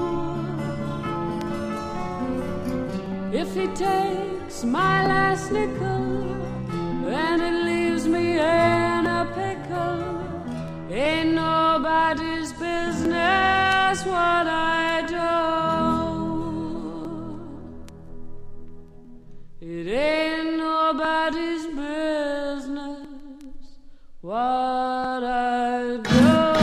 If he takes my last nickel, then it leaves me in a pickle. Ain't nobody's business what I do. It ain't nobody's business what I do.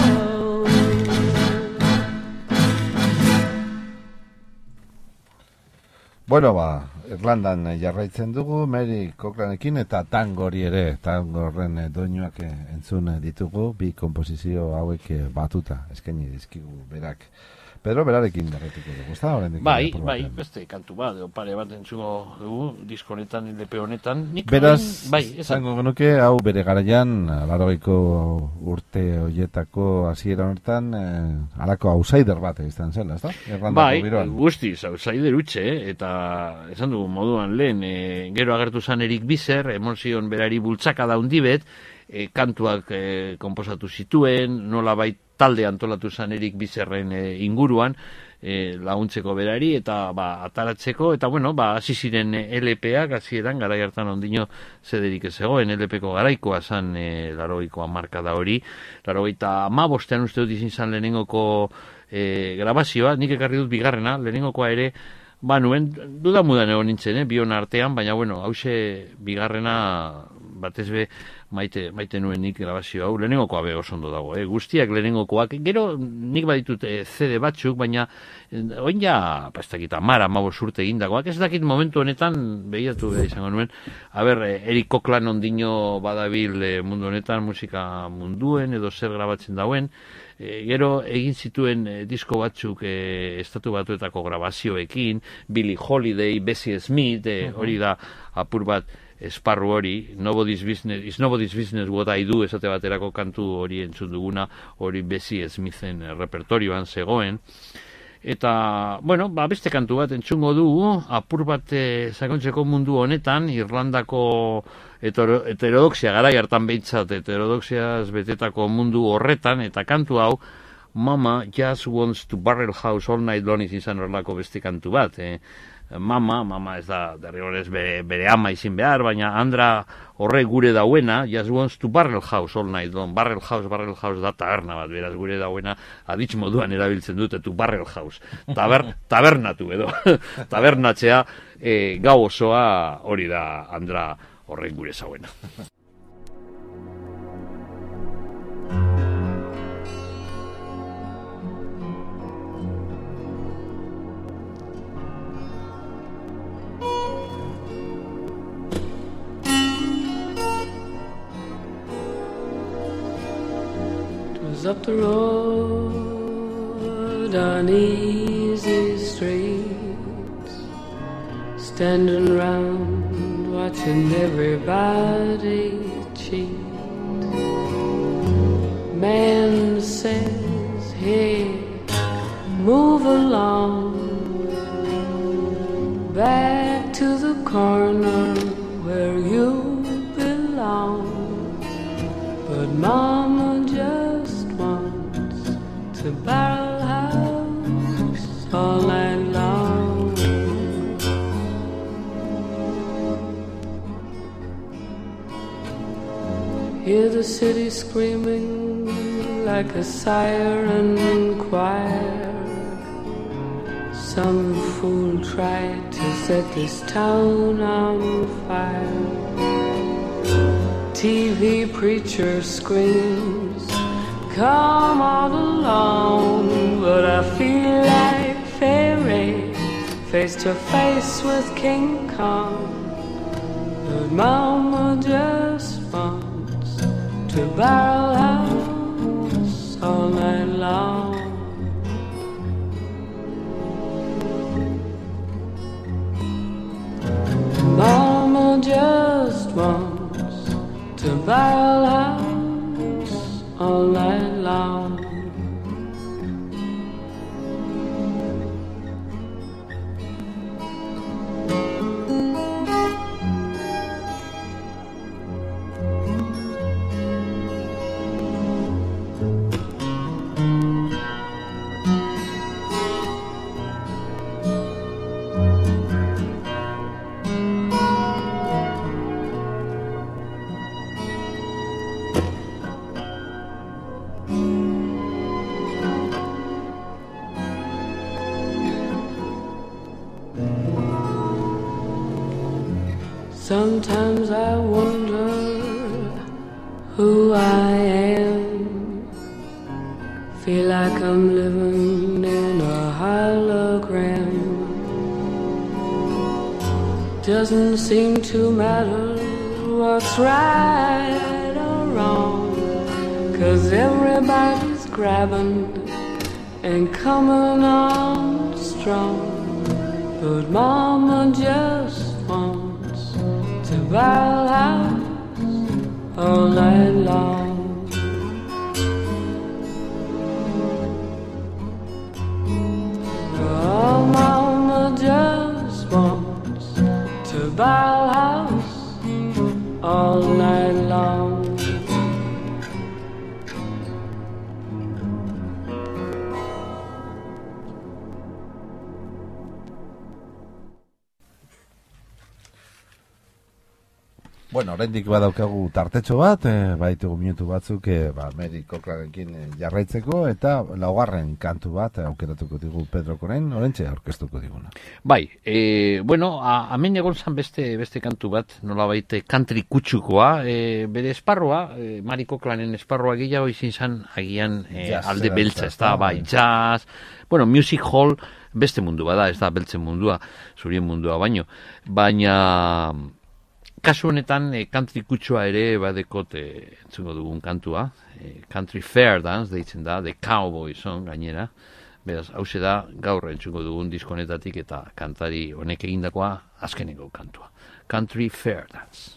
Bueno, Irlandan jarraitzen dugu, Mary Cochlanekin eta tango hori ere, tango horren doinuak entzun ditugu, bi komposizio hauek batuta, eskaini dizkigu berak. Pedro, berarekin jarraituko dugu, ezta? Bai, beste kantu bat, pare bat entzuko dugu, disko honetan, LP honetan. Beraz, zango genuke, hau bere garaian, 80ko urte hoietako hasiera honetan, halako outsider bat izan zela, ezta? Bai, guztiz, outsider utxe, eta esan dugu moduan lehen, gero agertu zan Erik Bizer, emozioan berari bultzaka daundibet, kantuak konposatu zituen, nolabait talde antolatu zan Erik Bizerren inguruan, laguntzeko berari, eta ataratzeko, eta bueno, hasi ziren LPak, hasieran garai hartan ondino zederik ez egoen, LPko garaikoa zan 80ko hamarkada hori, 85ean uste dut izin zan lehenengoko grabazioa, nik ekarri dut bigarrena, lehenengokoa ere, nuen, dudamudan egon nintzen, bion artean, baina bueno, hause bigarrena batez be maite nuen nik grabazio hau, lehenengokoa be oso ondo dago, guztiak lehenengokoak, gero nik baditut CD batzuk, baina oin ja, pastakita, 10-15 urte egindakoak, ez dakit momentu honetan, behiatu izango nuen, Erik Cochlan ondino badabil mundu honetan, musika munduen, edo zer grabatzen dauen, gero egin zituen disko batzuk estatu batuetako grabazioekin, Billie Holiday, Bessie Smith, hori da apur bat esparru hori, Nobody's Business What I Do, esate baterako kantu hori entzun duguna, hori Bessie Smithen repertorioan zegoen. Eta, bueno, beste kantu bat entzungo dugu, apur bat sakontzeko mundu honetan, Irlandako heterodoxia, garai hartan behintzat, heterodoxiaz betetako mundu horretan, eta kantu hau, Mama Just Wants to Barrel House All Night Long izan horrelako beste kantu bat. Mama ez da derrigorez bere ama izin behar, baina Andra horre gure dauena, Just Wants to Barrel House All Night Long. Barrel House da taberna bat, beraz gure dauena aditz moduan erabiltzen dute, tu Barrel House. Tabernatu edo, tabernatzea gau osoa hori da Andra horren gure zauena. Up the road on easy streets, standing round watching everybody cheat. Man says, hey, move along back to the corner where you belong. But Mama just to Barrel House all night long. Hear the city screaming like a siren choir. Some fool tried to set this town on fire. TV preacher screams, come on along, but I feel like fairy, face to face with King Kong. But Mama just wants to Barrel House all night long. Mama just wants barrel house all night long. Sometimes I wonder who I am. Feel like I'm living in a hologram. Doesn't seem to matter what's right or wrong, 'cause everybody's grabbing and coming on strong. But mama just wants to buy a house all night long. Oh, mama just wants to buy a house all night long. Bueno, oraindik badaukagu tartetxo bat, baitugu minutu batzuk, Mary Cochrane-ekin jarraitzeko, eta laugarren kantu bat aukeratuko digu Pedro Koren, orentxe aurkeztuko diguna. Bai, bueno, hemen egon zan beste kantu bat, nola baite country kutsukoa, bere esparroa, Mary Cochrane-en esparroa gehiago izin zan, agian alde beltza, ez da, bai, jazz, bueno, music hall, beste mundu bada, ez da, beltzen mundua, zurien mundua baina kasu honetan country kutsua ere badekot entzungo dugun kantua, country fair dance deitzen da, the cowboy song gainera, beraz, hause da gaur entzungo dugun diskonetatik eta kantari honek egindakoa azkeneko kantua, country fair dance.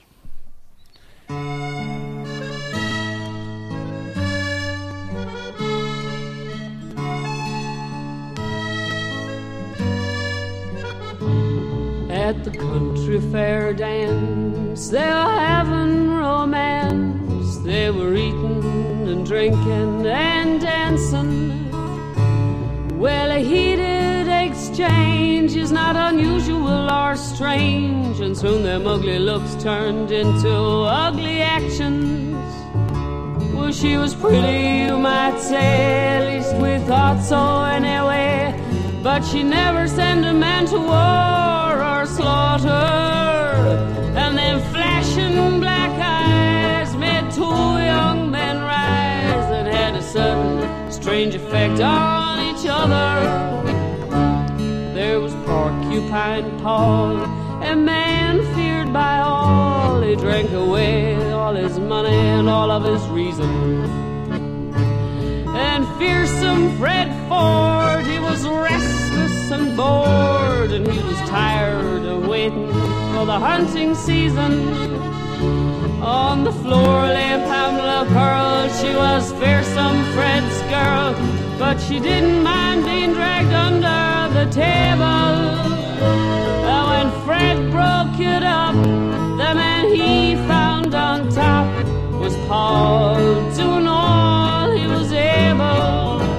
At the country fair dance, they were having romance. They were eating and drinking and dancing. Well, a heated exchange is not unusual or strange, and soon them ugly looks turned into ugly actions. Well, she was pretty, you might say, at least we thought so anyway, but she never sent a man to war or slaughter, and them flashing black eyes made two young men rise and had a sudden strange effect on each other. There was Porcupine Paul, a man feared by all. He drank away all his money and all of his reason. And fearsome Fred Ford, he was restless and bored, and he was tired of waiting for the hunting season. On the floor lay Pamela Pearl, she was fearsome Fred's girl, but she didn't mind being dragged under the table. And when Fred broke it up, the man he found on top was Paul, doing all he was able.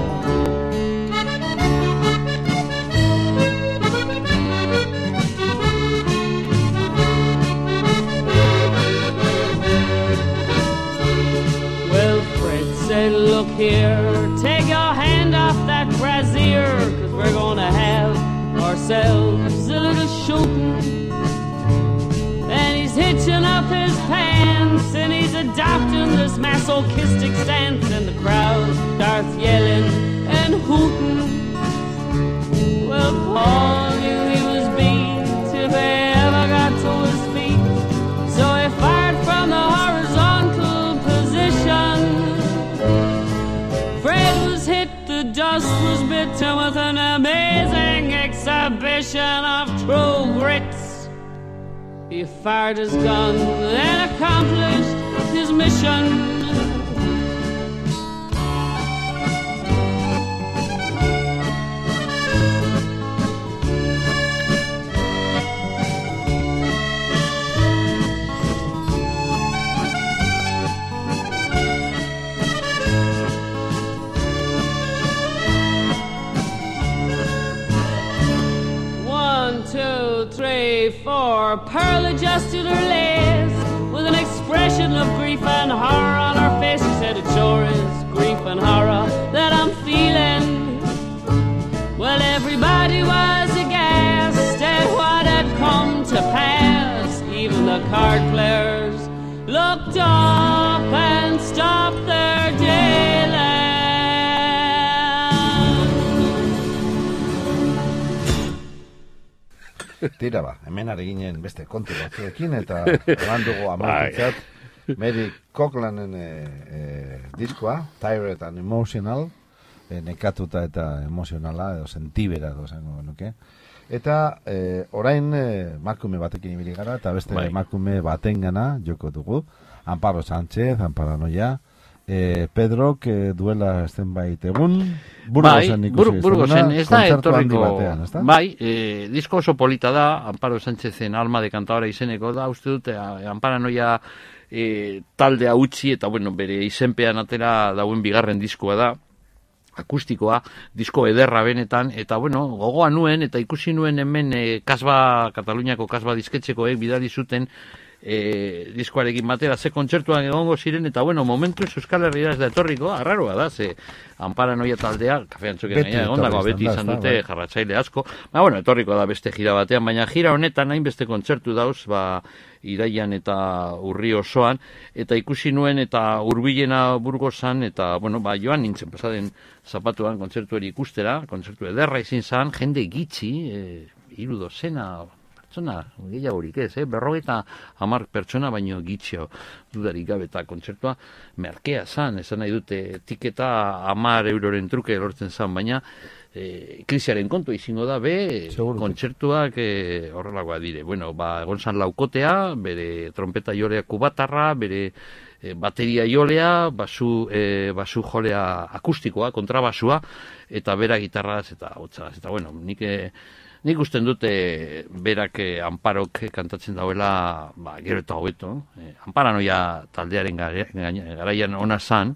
Well, Fred said, look here, take your hand off that brazier, 'cause we're gonna have ourselves a little shooting. And he's hitching up his pants, and he's adopting this masochistic stance, and the crowd starts yelling and hooting. Well, Paul knew he was beat if he ever got to his feet, so he fired from the horizontal position. Fred was hit, the dust was bitten with an amazing exhibition of true grits. He fired his gun and accomplished his mission. For Pearl adjusted her legs with an expression of grief and horror on her face. She said, it sure is grief and horror that I'm feeling. Well, everybody was aghast at what had come to pass. Even the card players looked up and stopped their day. Tira ba, hemen ari ginen beste kontu batzuekin eta eman dugu amartutzat Mary Coughlanen diskoa, Tired and Emotional, nekatuta eta emozionala, edo sentibera zango nuke. Eta orain emakume batekin ibili gara eta beste emakume batengana joko dugu, Amparo Sánchez, Amparanoia, Pedrok duela zenbait egun Burgosen ez da etorriko bai, disko oso polita da Amparo Sánchezen Alma de Cantadora izeneko da, uste dute Amparanoia taldea utzi eta bueno, bere izenpean atera dauen bigarren diskoa da akustikoa, disko ederra benetan, eta bueno, gogoa nuen eta ikusi nuen hemen Kataluniako Kasba disketxekoek bidali zuten diskoarekin batera ze kontzertuan egongo ziren eta bueno, momentuz Euskal Herria ez da etorriko, arraroa da, ze Amparanoia taldea, Kafe Antzoken gaina egondako beti izan dute jarratzaile asko, bueno, etorriko da beste gira batean, baina gira honetan hain beste kontzertu dauz, iraian eta urri osoan, eta ikusi nuen eta hurbilena Burgosan, eta bueno, joan nintzen pasaden zapatuan kontzertu hori ikustera, kontzertu ederra izin zan, jende gitxi, 300 gehiagorik ez, 50 pertsona baino gitxio dudarik gabe eta kontzertua merkea zan, esan nahi dute tiketa 10 euroren truke lortzen zan, baina krisiaren kontu izango da, kontzertuak horrelakoa dire. Bueno, egon zan laukotea, bere trompeta jolea kubatarra, bere bateria jolea, basu jolea akustikoa, kontrabasua, eta bera gitarraz eta hotzaz. Eta bueno, nik usten dute berak Amparok kantatzen dauela gero eta hobeto. Amparanoia taldearen garaian ona zan.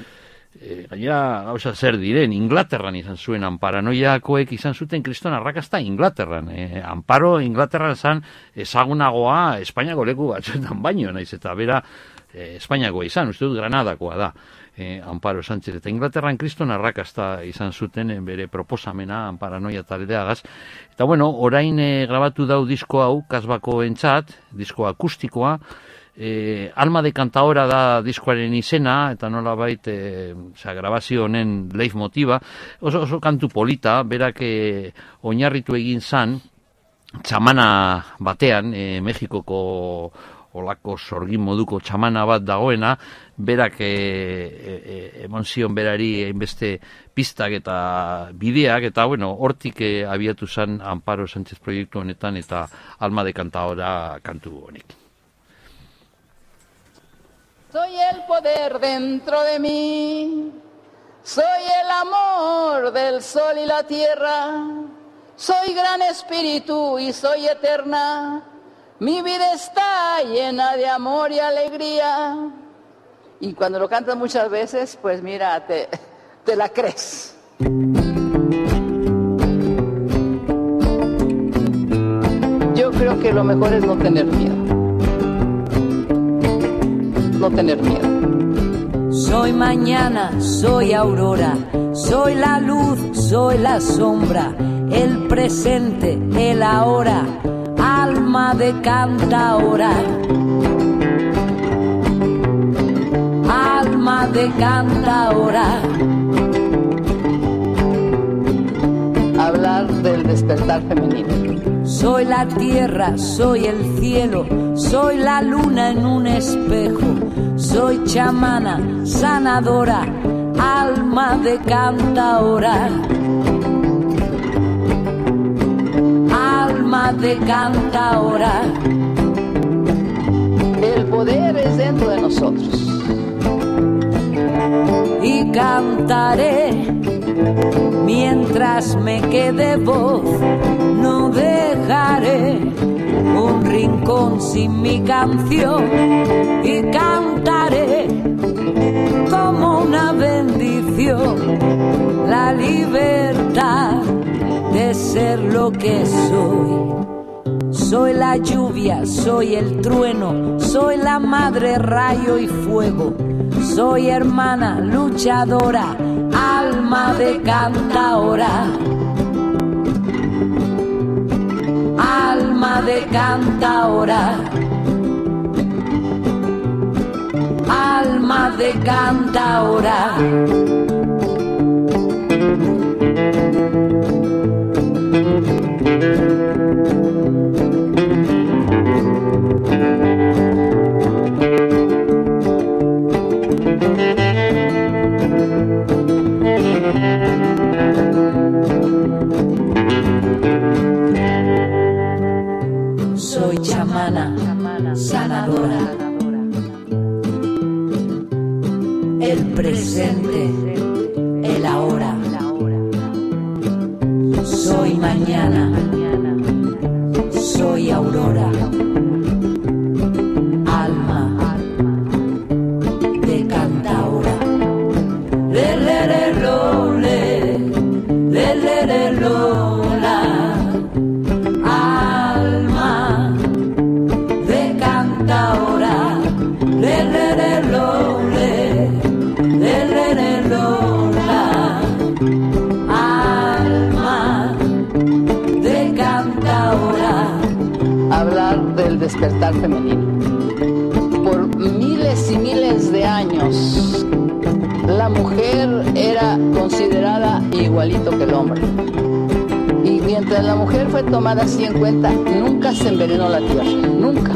Gainera gauza zer diren, Inglaterran izan zuen Amparanoiakoek izan zuten kriston arrakasta Inglaterran. Amparo Inglaterran zan ezagunagoa Espainiako leku batzuetan baino, naiz eta bera Espainiakoa izan, uste dut Granadakoa da. Amparo Sánchez eta Inglaterran kriston arrakasta izan zuten bere proposamena Amparanoia taldeagaz. Eta bueno, orain grabatu dau disko hau Kasbako entzat, disko akustikoa, Alma de Cantadora da diskoaren izena, eta nola bait grabazio honen leitmotiva, oso kantu polita, berak oinarritu egin zan, txamana batean, Mexikoko olako sorgin moduko txamana bat dagoena, berak emon zion berari hainbeste pistak eta bideak, eta bueno, hortik abiatu zen Amparo Sánchez proiektu honetan eta Alma de Cantadora kantu honek. Soy el poder dentro de mí, soy el amor del sol y la tierra, soy gran espíritu y soy eterna. Mi vida está llena de amor y alegría. Y cuando lo cantas muchas veces, pues mira, te la crees. Yo creo que lo mejor es no tener miedo. No tener miedo. Soy mañana, soy aurora, soy la luz, soy la sombra, el presente, el ahora. Alma de Cantadora, alma de Cantadora. Hablar del despertar femenino. Soy la tierra, soy el cielo, soy la luna en un espejo, soy chamana, sanadora, alma de Cantadora. Alma de Cantadora. El poder poderes dentro de nosotros. Y cantaré mientras me quede voz, no dejaré un rincón sin mi canción. Y cantaré como una bendición la libertad de ser lo que soy. Soy la lluvia, soy el trueno, soy la madre rayo y fuego. Soy hermana luchadora, alma de cantaora. Alma de cantaora. Alma de cantaora. Soy chamana, sanadora. El presente, el ahora. Soy mañana, soy aurora. Alma de cantaora. Le le le lo le, le le le lo la. Alma de cantaora. Le le le lo le, le le le lo la. Alma de cantaora. Hablar del despertar femenino. Por miles y miles de años, la mujer era considerada igualito que el hombre. Y mientras la mujer fue tomada así en cuenta, nunca se envenenó la tierra, nunca.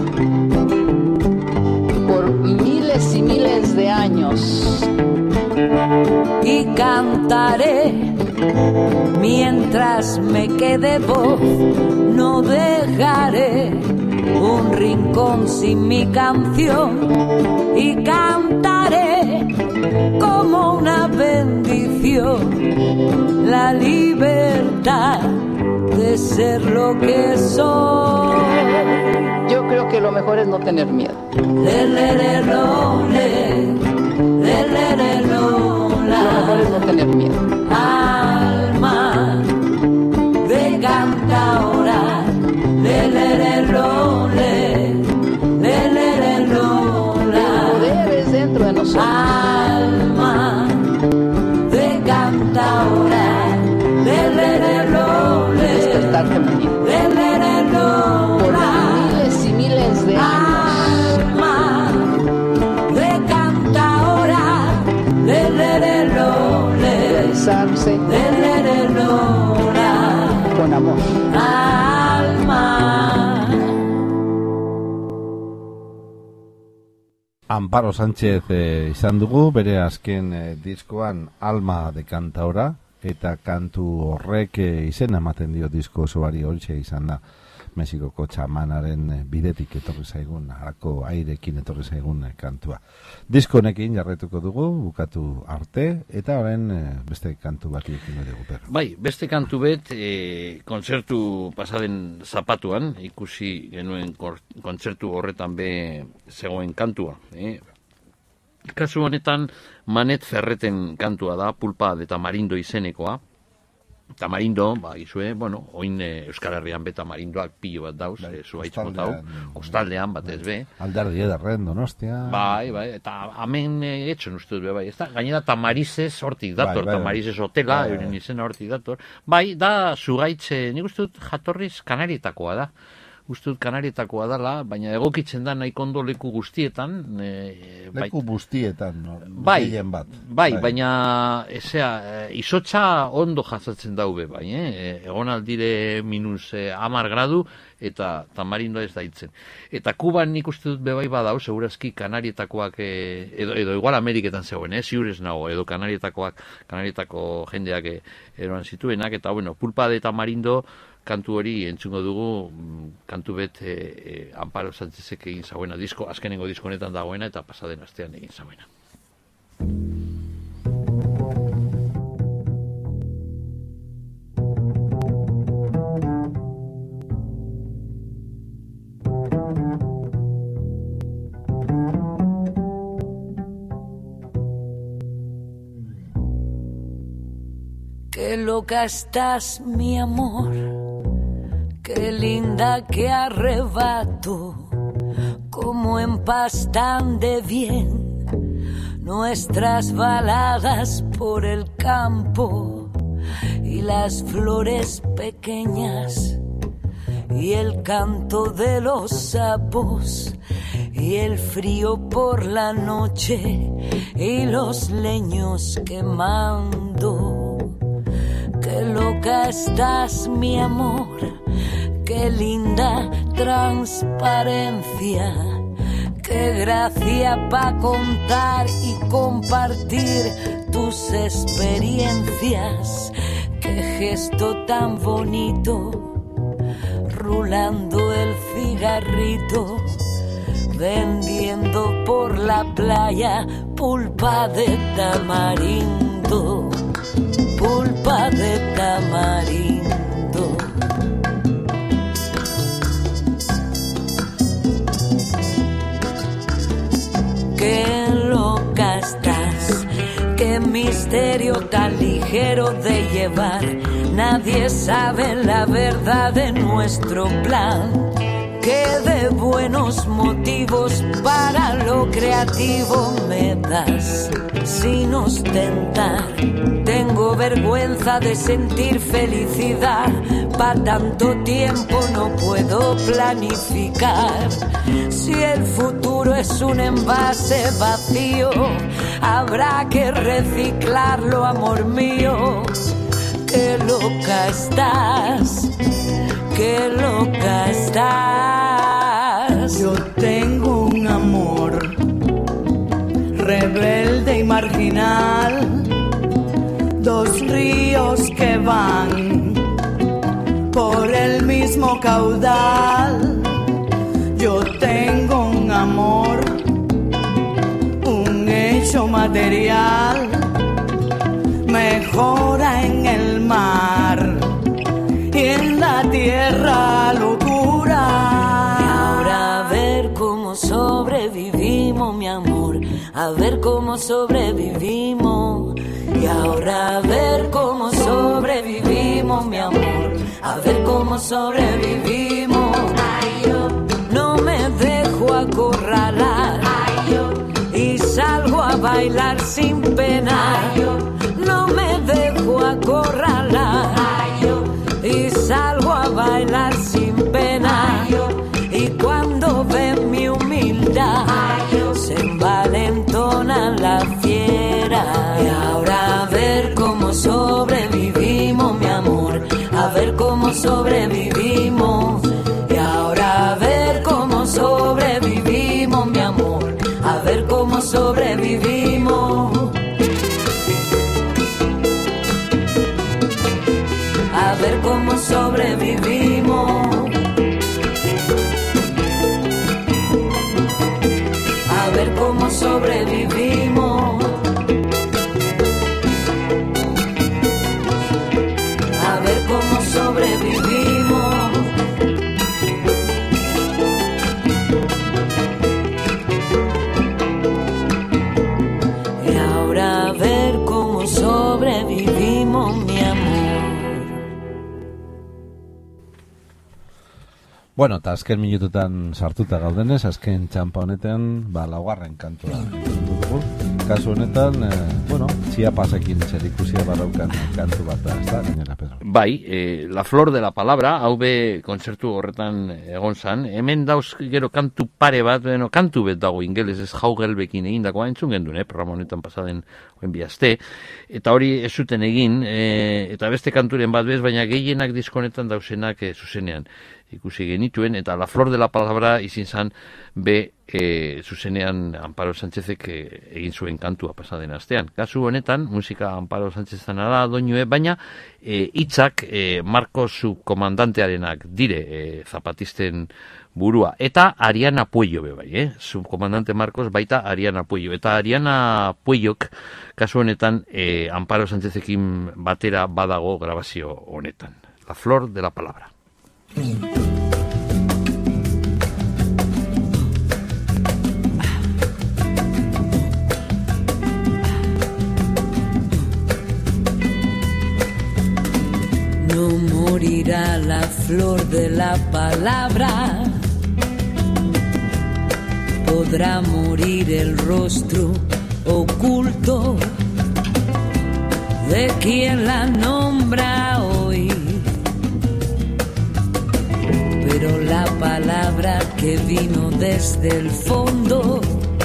Por miles y miles de años. Y cantaré mientras me quede voz, no dejaré un rincón sin mi canción. Y cantaré como una bendición la libertad de ser lo que soy. Yo creo que lo mejor es no tener miedo. Le, le, le, lo, le, le, le, le, lo, la. Lo mejor es no tener miedo. Alma de cantaora. Le, le, le, lo, le, le, le, le, lo, la. Poderes dentro de nosotros. Alma de cantaora. Le, le, le, lo, le. Despertar femenino. Le, le, le, lo, por la. miles y miles de años. Alma de cantaora. Le, le, le, lo, le. Realizarse Le, le, le, lo, la. con amor. Alma. Amparo Sánchez izan dugu, bere azken diskoan Alma de Cantaora, eta kantu horrek izena ematen dio disko osoari, horixe izan da Mexikoko txamanaren bidetik etorri zaigun, harako airekin etorri zaigun kantua. Disko honekin jarretuko dugu, bukatu arte, eta orain beste kantu bat ikin dugu, Pedro. Bai, beste kantu bet, kontzertu pasaden zapatuan, ikusi genuen kontzertu horretan be zegoen kantua. Kasu honetan, Manet Ferreten kantua da, Pulpa de Tamarindo izenekoa. Tamarindo, izue, oin Euskal Herrian be tamarindoak pilo bat dauz, zuaitz motau, kostaldean batez be. Alderdi edarren, Donostia. Bai, eta hemen etxon uste dut, bai, ez da, gainera Tamarizez hortik dator, Tamarizez hotela, euren izena hortik dator. Bai, da, zugaitz, nik uste dut jatorriz Kanarietakoa da. Uste dut Kanarietakoa dala, baina egokitzen da nahiko ondo leku guztietan. Leku guztietan, gehien bat. Bai, baina izotza ondo jasatzen daube, bai, egon aldire minus 10 gradu, eta Tamarindo ez da hitzen. Eta Kuban nik uste dut bebai badau, segurazki Kanarietakoak, edo igual Ameriketan zegoen, ziurez nago, edo Kanarietako jendeak eroan zituenak, eta bueno, Pulpa de Tamarindo kantu hori entzungo dugu, kantu bet Amparo Sánchezek egin zauena, azkenengo disko honetan dagoena, eta pasaden astean egin zauena. Qué loca estás, mi amor, qué linda, qué arrebato, cómo empastan de bien nuestras baladas por el campo y las flores pequeñas y el canto de los sapos y el frío por la noche y los leños quemando. Qué loca estás, mi amor, qué linda transparencia, qué gracia pa' contar y compartir tus experiencias, qué gesto tan bonito, rulando el cigarrito, vendiendo por la playa pulpa de tamarindo. Pulpa de tamarindo. Qué loca estás, qué misterio tan ligero de llevar. Nadie sabe la verdad de nuestro plan. Que de buenos motivos para lo creativo me das sin ostentar. Tengo vergüenza de sentir felicidad, pa' tanto tiempo no puedo planificar. Si el futuro es un envase vacío, habrá que reciclarlo, amor mío. Qué loca estás, qué loca estás. Yo tengo un amor rebelde y marginal, dos ríos que van por el mismo caudal. Yo tengo un amor, un hecho material, mejora en el mar y en la tierra locura. Y ahora a ver cómo sobrevivimos, mi amor, a ver cómo sobrevivimos. Y ahora a ver cómo sobrevivimos, mi amor, a ver cómo sobrevivimos. Ay, yo no me dejo acorralar, ay, yo, y salgo a bailar sin pena. Ay, yo no me dejo acorralar, ay, yo, y salgo a bailar sin pena. Ay, yo, y cuando ven mi humildad, ay, yo, se envalentona la fiera. Y ahora a ver cómo sobrevivimos, mi amor, a ver cómo sobrevivimos. Y ahora a ver cómo sobrevivimos, mi amor, a ver cómo sobrevivimos. A ver cómo sobrevivimos. A ver cómo sobrevivimos. A ver cómo sobrevivimos. Y ahora a ver cómo sobrevivimos, mi amor. Bueno, eta azken minututan sartuta gaudenez, azken txampa honetan, laugarren kantua dugu. Kasu honetan, txiapasekin zerikusia baraukan kantu bat da, ez da, gainera, Pedro? Bai, La Flor de la Palabra, hau be kontzertu horretan egon zan. Hemen dauz gero kantu pare bat, kantu bet dago ingeles, ez Jaugelbekin egindakoa entzun gendun, programa honetan pasaden oen bihazte. Eta hori ez zuten egin, eta beste kanturen bat bez, baina gehienak diskonetan dauzenak zuzenean. ikusi genituen, eta La Flor de la Palabra izin zan zuzenean Amparo Sánchezek egin zuen kantua pasaden astean. Kasu honetan, musika Amparo Sánchezena da doinue, baina hitzak Marcos subkomandantearenak dire, zapatisten burua. Eta Ariana Puello bai, subkomandante Marcos baita Ariana Puello. Eta Ariana Puellok kasu honetan Amparo Sánchezekin batera badago grabazio honetan. La Flor de la Palabra. No morirá la flor de la palabra, podrá morir el rostro oculto de quien la nombra hoy, pero la palabra que vino desde el fondo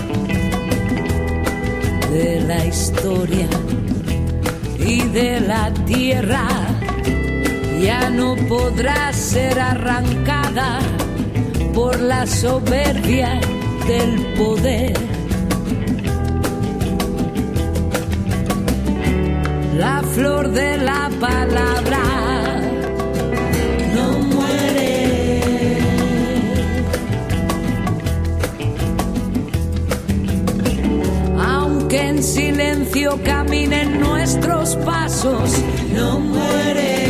de la historia y de la tierra ya no podrá ser arrancada por la soberbia del poder. La flor de la palabra no muere. Aunque en silencio caminen nuestros pasos, no muere.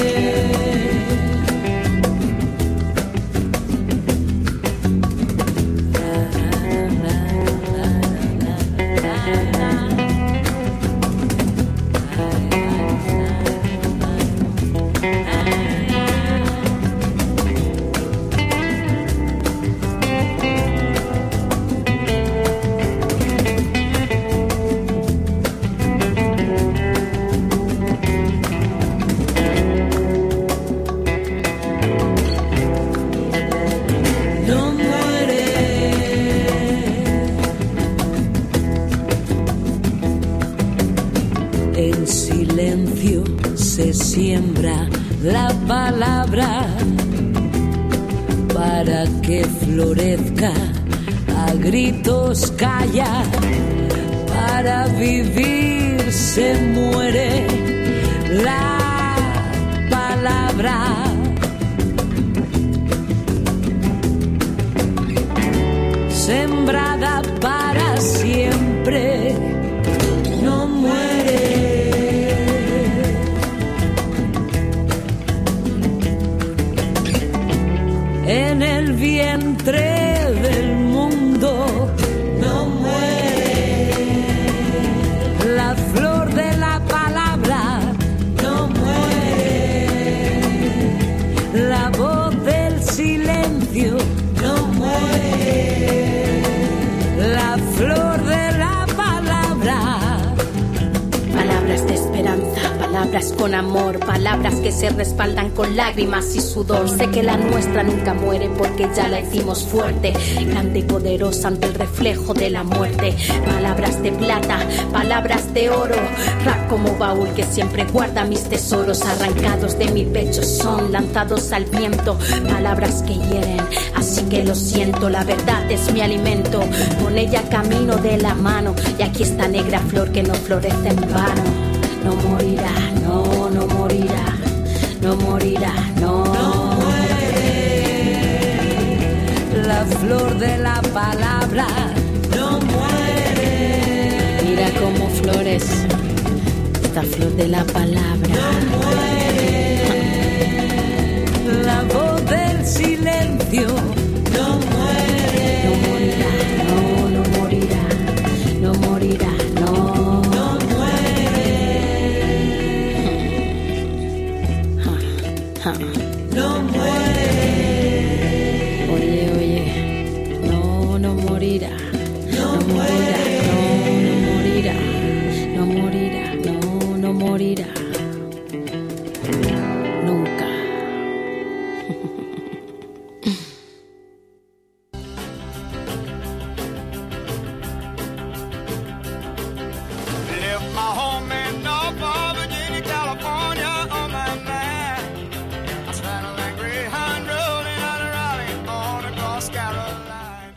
Siembra la palabra para que florezca, a gritos calla, para vivir se muere la palabra. Sembrada para siempre, no muere. En el vientre del mundo no muere. La flor de la palabra no muere. La voz del silencio no muere. La flor de la palabra. Palabras de esperanza, palabras con amor, palabras que se respaldan con lágrimas y sudor. Sé que la nuestra nunca muere porque ya la hicimos fuerte, grande y poderosa ante el reflejo de la muerte. Palabras de plata, palabras de oro, rap como baúl que siempre guarda mis tesoros. Arrancados de mi pecho son lanzados al viento, palabras que hieren, así que lo siento. La verdad es mi alimento, con ella camino de la mano. Y aquí esta negra flor que no florece en vano. No morirá, no, no morirá, no morirá, no, no muere. La flor de la palabra no muere. Mira cómo florece esta flor de la palabra. No muere. La voz del silencio no muere. No morirá, no, no morirá, no morirá, no. No muere. Oye, oye, no, no morirá. No morirá, no, no morirá. No morirá, no, no morirá. Nunca. Left my home in Norfolk, Virginia, California on my mind. I saddled that Greyhound road and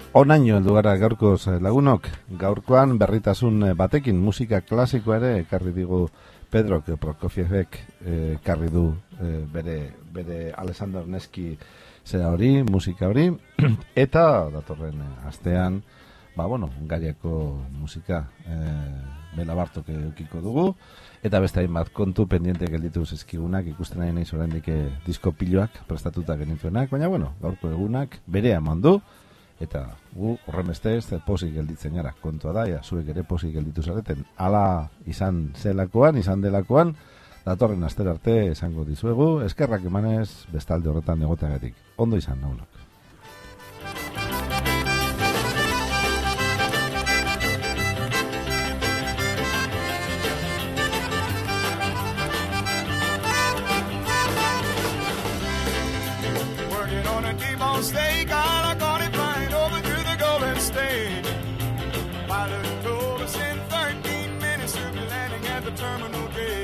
Onaino heldu gara gaurkoz lagunok, gaurkoan berritasun batekin musika klasikoa ere ekarri digu Pedro Prokofievek ekarri du bere Alexander Nevsky zera hori, musika hori, eta datorren astean, Hungariako musika Bela Bartok eukiko dugu, eta beste hainbat kontu pendiente gelditu zizkigunak, ikusten nahi naiz oraindik disko piloak prestatuta genituenak, baina gaurko egunak berea eman du, eta gu horren beste ez posik gelditzen gara, kontua da, zuek ere posik gelditu zareten, ala izan delakoan, datorren astera arte esango dizuegu, eskerrak emanez bestalde horretan egoteagatik. Ondo izan, naunok. Steak, I got it flying over to the Golden State. Pilot told us in 13 minutes we'll be landing at the terminal gate.